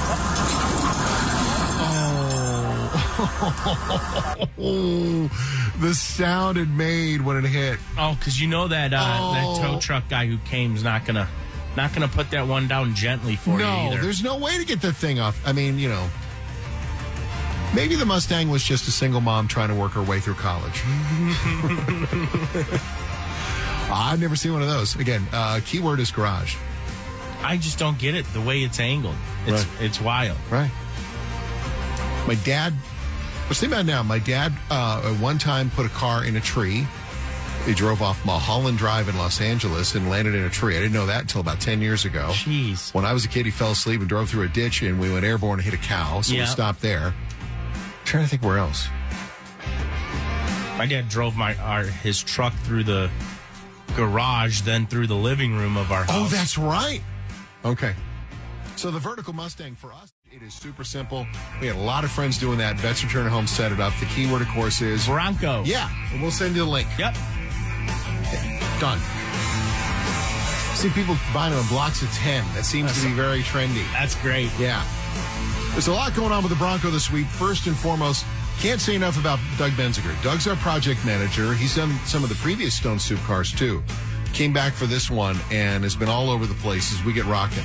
Oh, the sound it made when it hit. Oh, because you know that uh, Oh. that tow truck guy who came's not gonna not gonna put that one down gently for you No, either. there's no way to get that thing off. I mean, you know, maybe the Mustang was just a single mom trying to work her way through college. I've never seen one of those. Again, uh, keyword is garage. I just don't get it the way it's angled. It's Right. it's wild. Right. My dad, let's think about it now. My dad, uh, at one time, put a car in a tree. He drove off Mulholland Drive in Los Angeles and landed in a tree. I didn't know that until about ten years ago. Jeez. When I was a kid, he fell asleep and drove through a ditch, and we went airborne and hit a cow, so Yeah. we stopped there. I'm trying to think where else. My dad drove my our, his truck through the garage, then through the living room of our house. Oh, that's right. Okay. So the vertical Mustang for us, it is super simple. We had a lot of friends doing that. Vets Return Home set it up. The keyword, of course, is Bronco. Yeah, and we'll send you the link. Yep. Okay, done. See people buying them in blocks of ten. That seems That's to be very trendy. That's great. Yeah. There's a lot going on with the Bronco this week. First and foremost, can't say enough about Doug Benziger. Doug's our project manager. He's done some of the previous Stone Soup cars, too. Came back for this one and has been all over the place as we get rocking.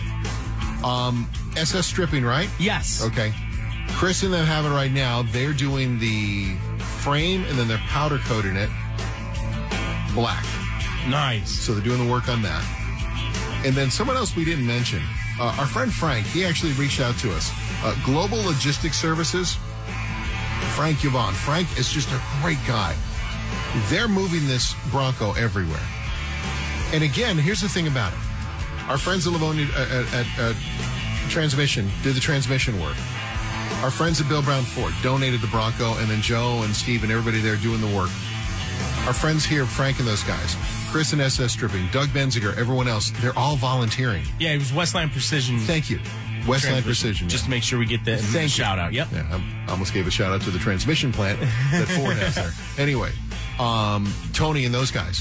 Um, S S stripping, right? Yes. Okay. Chris and them have it right now. They're doing the frame and then they're powder coating it black. Nice. So they're doing the work on that. And then someone else we didn't mention, uh, our friend Frank, he actually reached out to us. Uh, Global Logistics Services, Frank Yvonne. Frank is just a great guy. They're moving this Bronco everywhere. And again, here's the thing about it. Our friends at Livonia uh, at, at, at Transmission did the transmission work. Our friends at Bill Brown Ford donated the Bronco, and then Joe and Steve and everybody there doing the work. Our friends here, Frank and those guys, Chris and S S Stripping, Doug Benziger, everyone else, they're all volunteering. Yeah, it was Westline Precision. Thank you. Westline Precision. Just to make sure we get that Thank shout you. out. Yep. Yeah, I almost gave a shout out to the transmission plant that Ford has there. Anyway, um, Tony and those guys.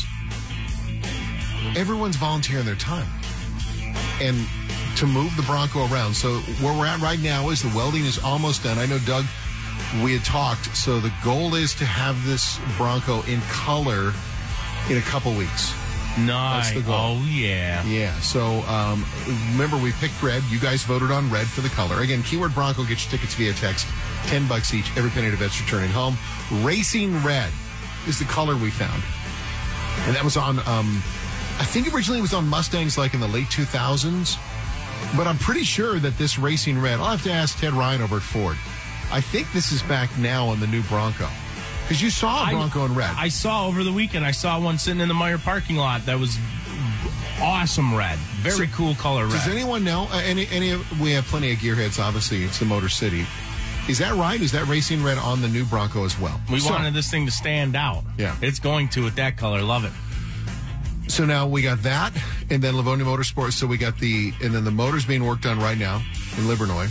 Everyone's volunteering their time. And to move the Bronco around. So where we're at right now is the welding is almost done. I know, Doug, we had talked. So the goal is to have this Bronco in color in a couple weeks. Nice. That's the goal. Oh, yeah. Yeah. So um, remember, we picked red. You guys voted on red for the color. Again, keyword Bronco, get your tickets via text. ten bucks each. Every penny to Vets Returning Home. Racing red is the color we found. And that was on, um, I think originally it was on Mustangs like in the late two thousands. But I'm pretty sure that this racing red, I'll have to ask Ted Ryan over at Ford. I think this is back now on the new Bronco. Because you saw a Bronco I, in red. I saw over the weekend, I saw one sitting in the Meyer parking lot that was awesome red. Very So, cool color red. Does anyone know? Uh, any, any? of- We have plenty of gearheads, obviously. It's the Motor City. Is that right? Is that racing red on the new Bronco as well? We So- wanted this thing to stand out. Yeah. It's going to with that color. Love it. So now we got that, and then Livonia Motorsports. So we got the, and then the motor's being worked on right now in Livernois.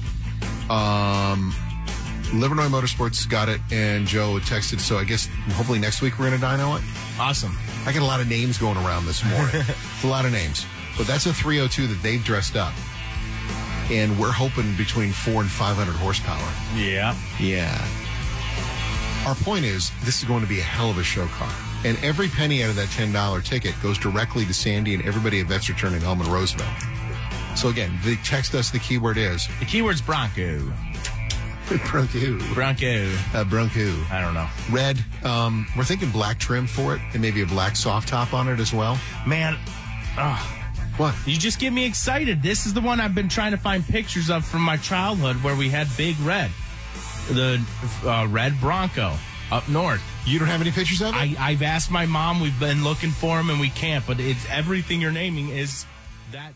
Um, Livernois Motorsports got it, and Joe texted. So I guess hopefully next week we're going to dyno it. Awesome. I got a lot of names going around this morning. It's a lot of names, but that's a three oh two that they've dressed up, and we're hoping between four and five hundred horsepower. Yeah. Yeah. Our point is, this is going to be a hell of a show car. And every penny out of that ten dollar ticket goes directly to Sandy and everybody at Vets Returning Home in Roseville. So again, the text us, the keyword is... The keyword's Bronco. Bronco. Bronco. Uh, Bronco. I don't know. Red. Um, we're thinking black trim for it and maybe a black soft top on it as well. Man, oh, what? You just get me excited. This is the one I've been trying to find pictures of from my childhood where we had big red. The uh, red Bronco up north. You don't have any pictures of it? I, I've asked my mom. We've been looking for them, and we can't. But it's everything you're naming is that.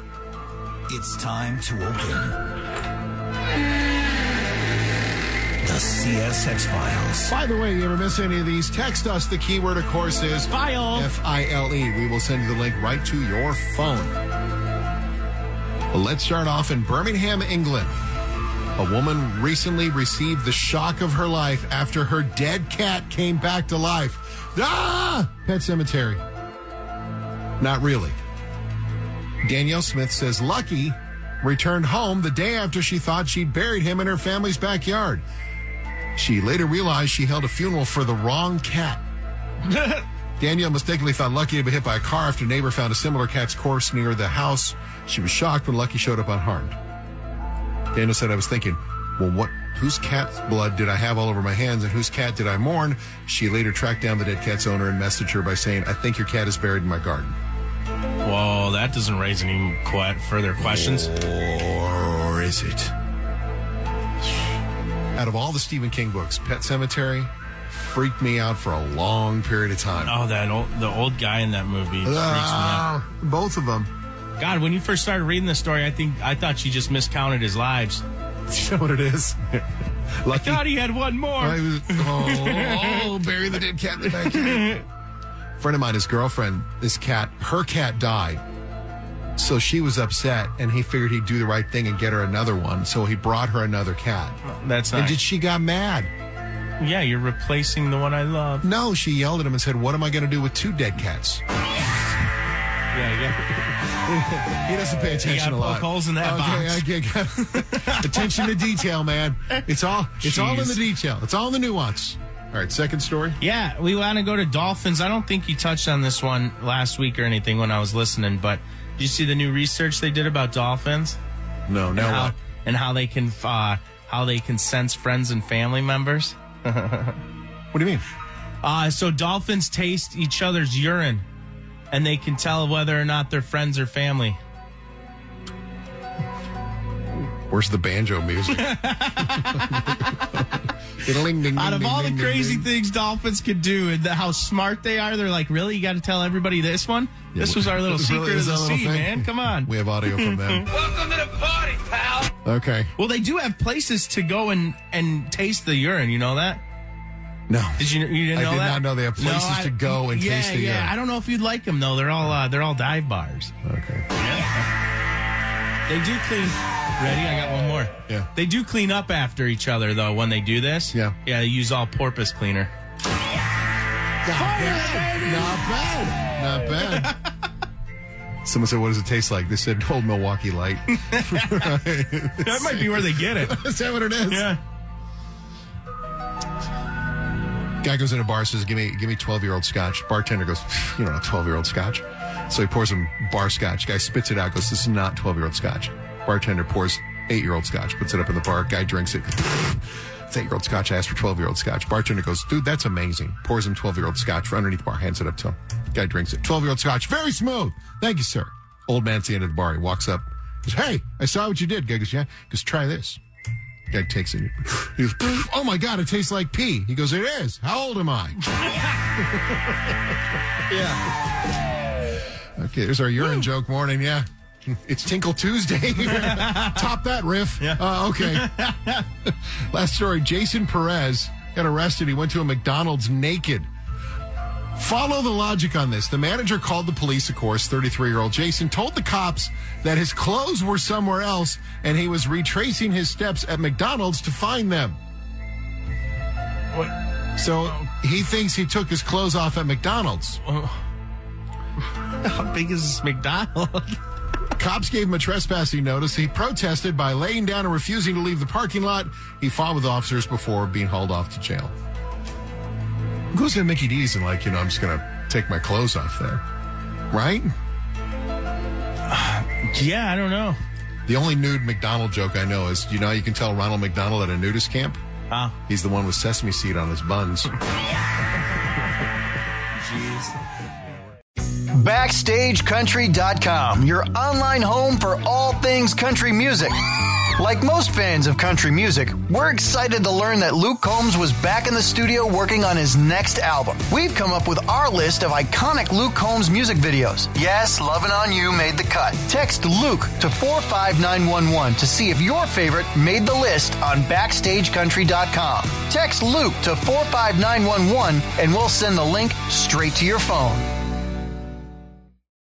It's time to open the The C S X-Files. By the way, you ever miss any of these? Text us. The keyword, of course, is File. F I L E. We will send you the link right to your phone. Well, let's start off in Birmingham, England. A woman recently received the shock of her life after her dead cat came back to life. Ah! Pet Cemetery. Not really. Danielle Smith says Lucky returned home the day after she thought she'd buried him in her family's backyard. She later realized she held a funeral for the wrong cat. Danielle mistakenly thought Lucky had been hit by a car after a neighbor found a similar cat's corpse near the house. She was shocked when Lucky showed up unharmed. Daniel said, I was thinking, well, what? Whose cat's blood did I have all over my hands and whose cat did I mourn? She later tracked down the dead cat's owner and messaged her by saying, I think your cat is buried in my garden. Whoa, that doesn't raise any quite further questions. Or is it? Out of all the Stephen King books, Pet Cemetery freaked me out for a long period of time. Oh, that old, the old guy in that movie freaks uh, me out. Both of them. God, when you first started reading the story, I think I thought she just miscounted his lives. You know what it is? I thought he had one more. I was, oh, oh, bury the dead cat in the backyard. A friend of mine, his girlfriend, this cat, her cat died. So she was upset, and he figured he'd do the right thing and get her another one. So he brought her another cat. That's nice. And did she got mad? Yeah, you're replacing the one I love. No, she yelled at him and said, what am I going to do with two dead cats? Yeah, yeah. He doesn't pay attention a lot. Poke holes in that okay, box. Okay, attention to detail, man. It's all it's Jeez. all in the detail. It's all in the nuance. All right, second story. Yeah, we want to go to Dolphins. I don't think you touched on this one last week or anything when I was listening, but did you see the new research they did about dolphins? No, now and how, what? And how they can uh, how they can sense friends and family members. What do you mean? Uh, so dolphins taste each other's urine, and they can tell whether or not they're friends or family. Where's the banjo music? Out of all the crazy things dolphins can do and the, how smart they are, they're like, really? You got to tell everybody this one? Yeah, this was our little secret really of the sea, thing? man. Come on. We have audio from them. Welcome to the party, pal. Okay. Well, they do have places to go and, and taste the urine. You know that? No. Did you? You didn't know I did that? not know they have places No, I, to go and yeah, taste the yeah. urine. I don't know if you'd like them though. They're all uh, they're all dive bars. Okay. Yeah. They do clean. Ready? I got one more. Yeah. They do clean up after each other though when they do this. Yeah. Yeah. They use all porpoise cleaner. Not bad. Not bad. Not bad. Someone said, what does it taste like? They said, Old Milwaukee Light. That might be where they get it. Is that what it is? Yeah. Guy goes in a bar, says, give me give me twelve-year-old scotch. Bartender goes, you don't know twelve-year-old scotch. So he pours him bar scotch. Guy spits it out, goes, this is not twelve-year-old scotch. Bartender pours eight-year-old scotch, puts it up in the bar. Guy drinks it. It's eight-year-old scotch. I asked for twelve-year-old scotch. Bartender goes, dude, that's amazing. Pours him twelve-year-old scotch from underneath the bar, hands it up to him. Guy drinks it. twelve-year-old scotch, very smooth. Thank you, sir. Old man's at the end of the bar. He walks up. Goes, hey, I saw what you did. Guy goes, yeah. He goes, try this. Guy takes it. He goes, oh my God, it tastes like pee. He goes, it is. How old am I? Yeah. Okay, there's our urine Woo. joke morning. Yeah. It's Tinkle Tuesday. Top that riff. Yeah. Uh, okay. Last story. Jason Perez got arrested. He went to a McDonald's naked. Follow the logic on this. The manager called the police, of course. thirty-three-year-old Jason told the cops that his clothes were somewhere else, and he was retracing his steps at McDonald's to find them. What? So he thinks he took his clothes off at McDonald's. How big is this McDonald's? Cops gave him a trespassing notice. He protested by laying down and refusing to leave the parking lot. He fought with officers before being hauled off to jail. Who goes to Mickey D's and like, you know, I'm just going to take my clothes off there? Right? Uh, yeah, I don't know. The only nude McDonald joke I know is, you know how you can tell Ronald McDonald at a nudist camp? Huh? He's the one with sesame seed on his buns. Jeez. Backstage Country dot com, your online home for all things country music. Like most fans of country music, we're excited to learn that Luke Combs was back in the studio working on his next album. We've come up with our list of iconic Luke Combs music videos. Yes, Lovin' on You made the cut. Text Luke to four five nine one one to see if your favorite made the list on backstage country dot com. Text Luke to four five nine one one and we'll send the link straight to your phone.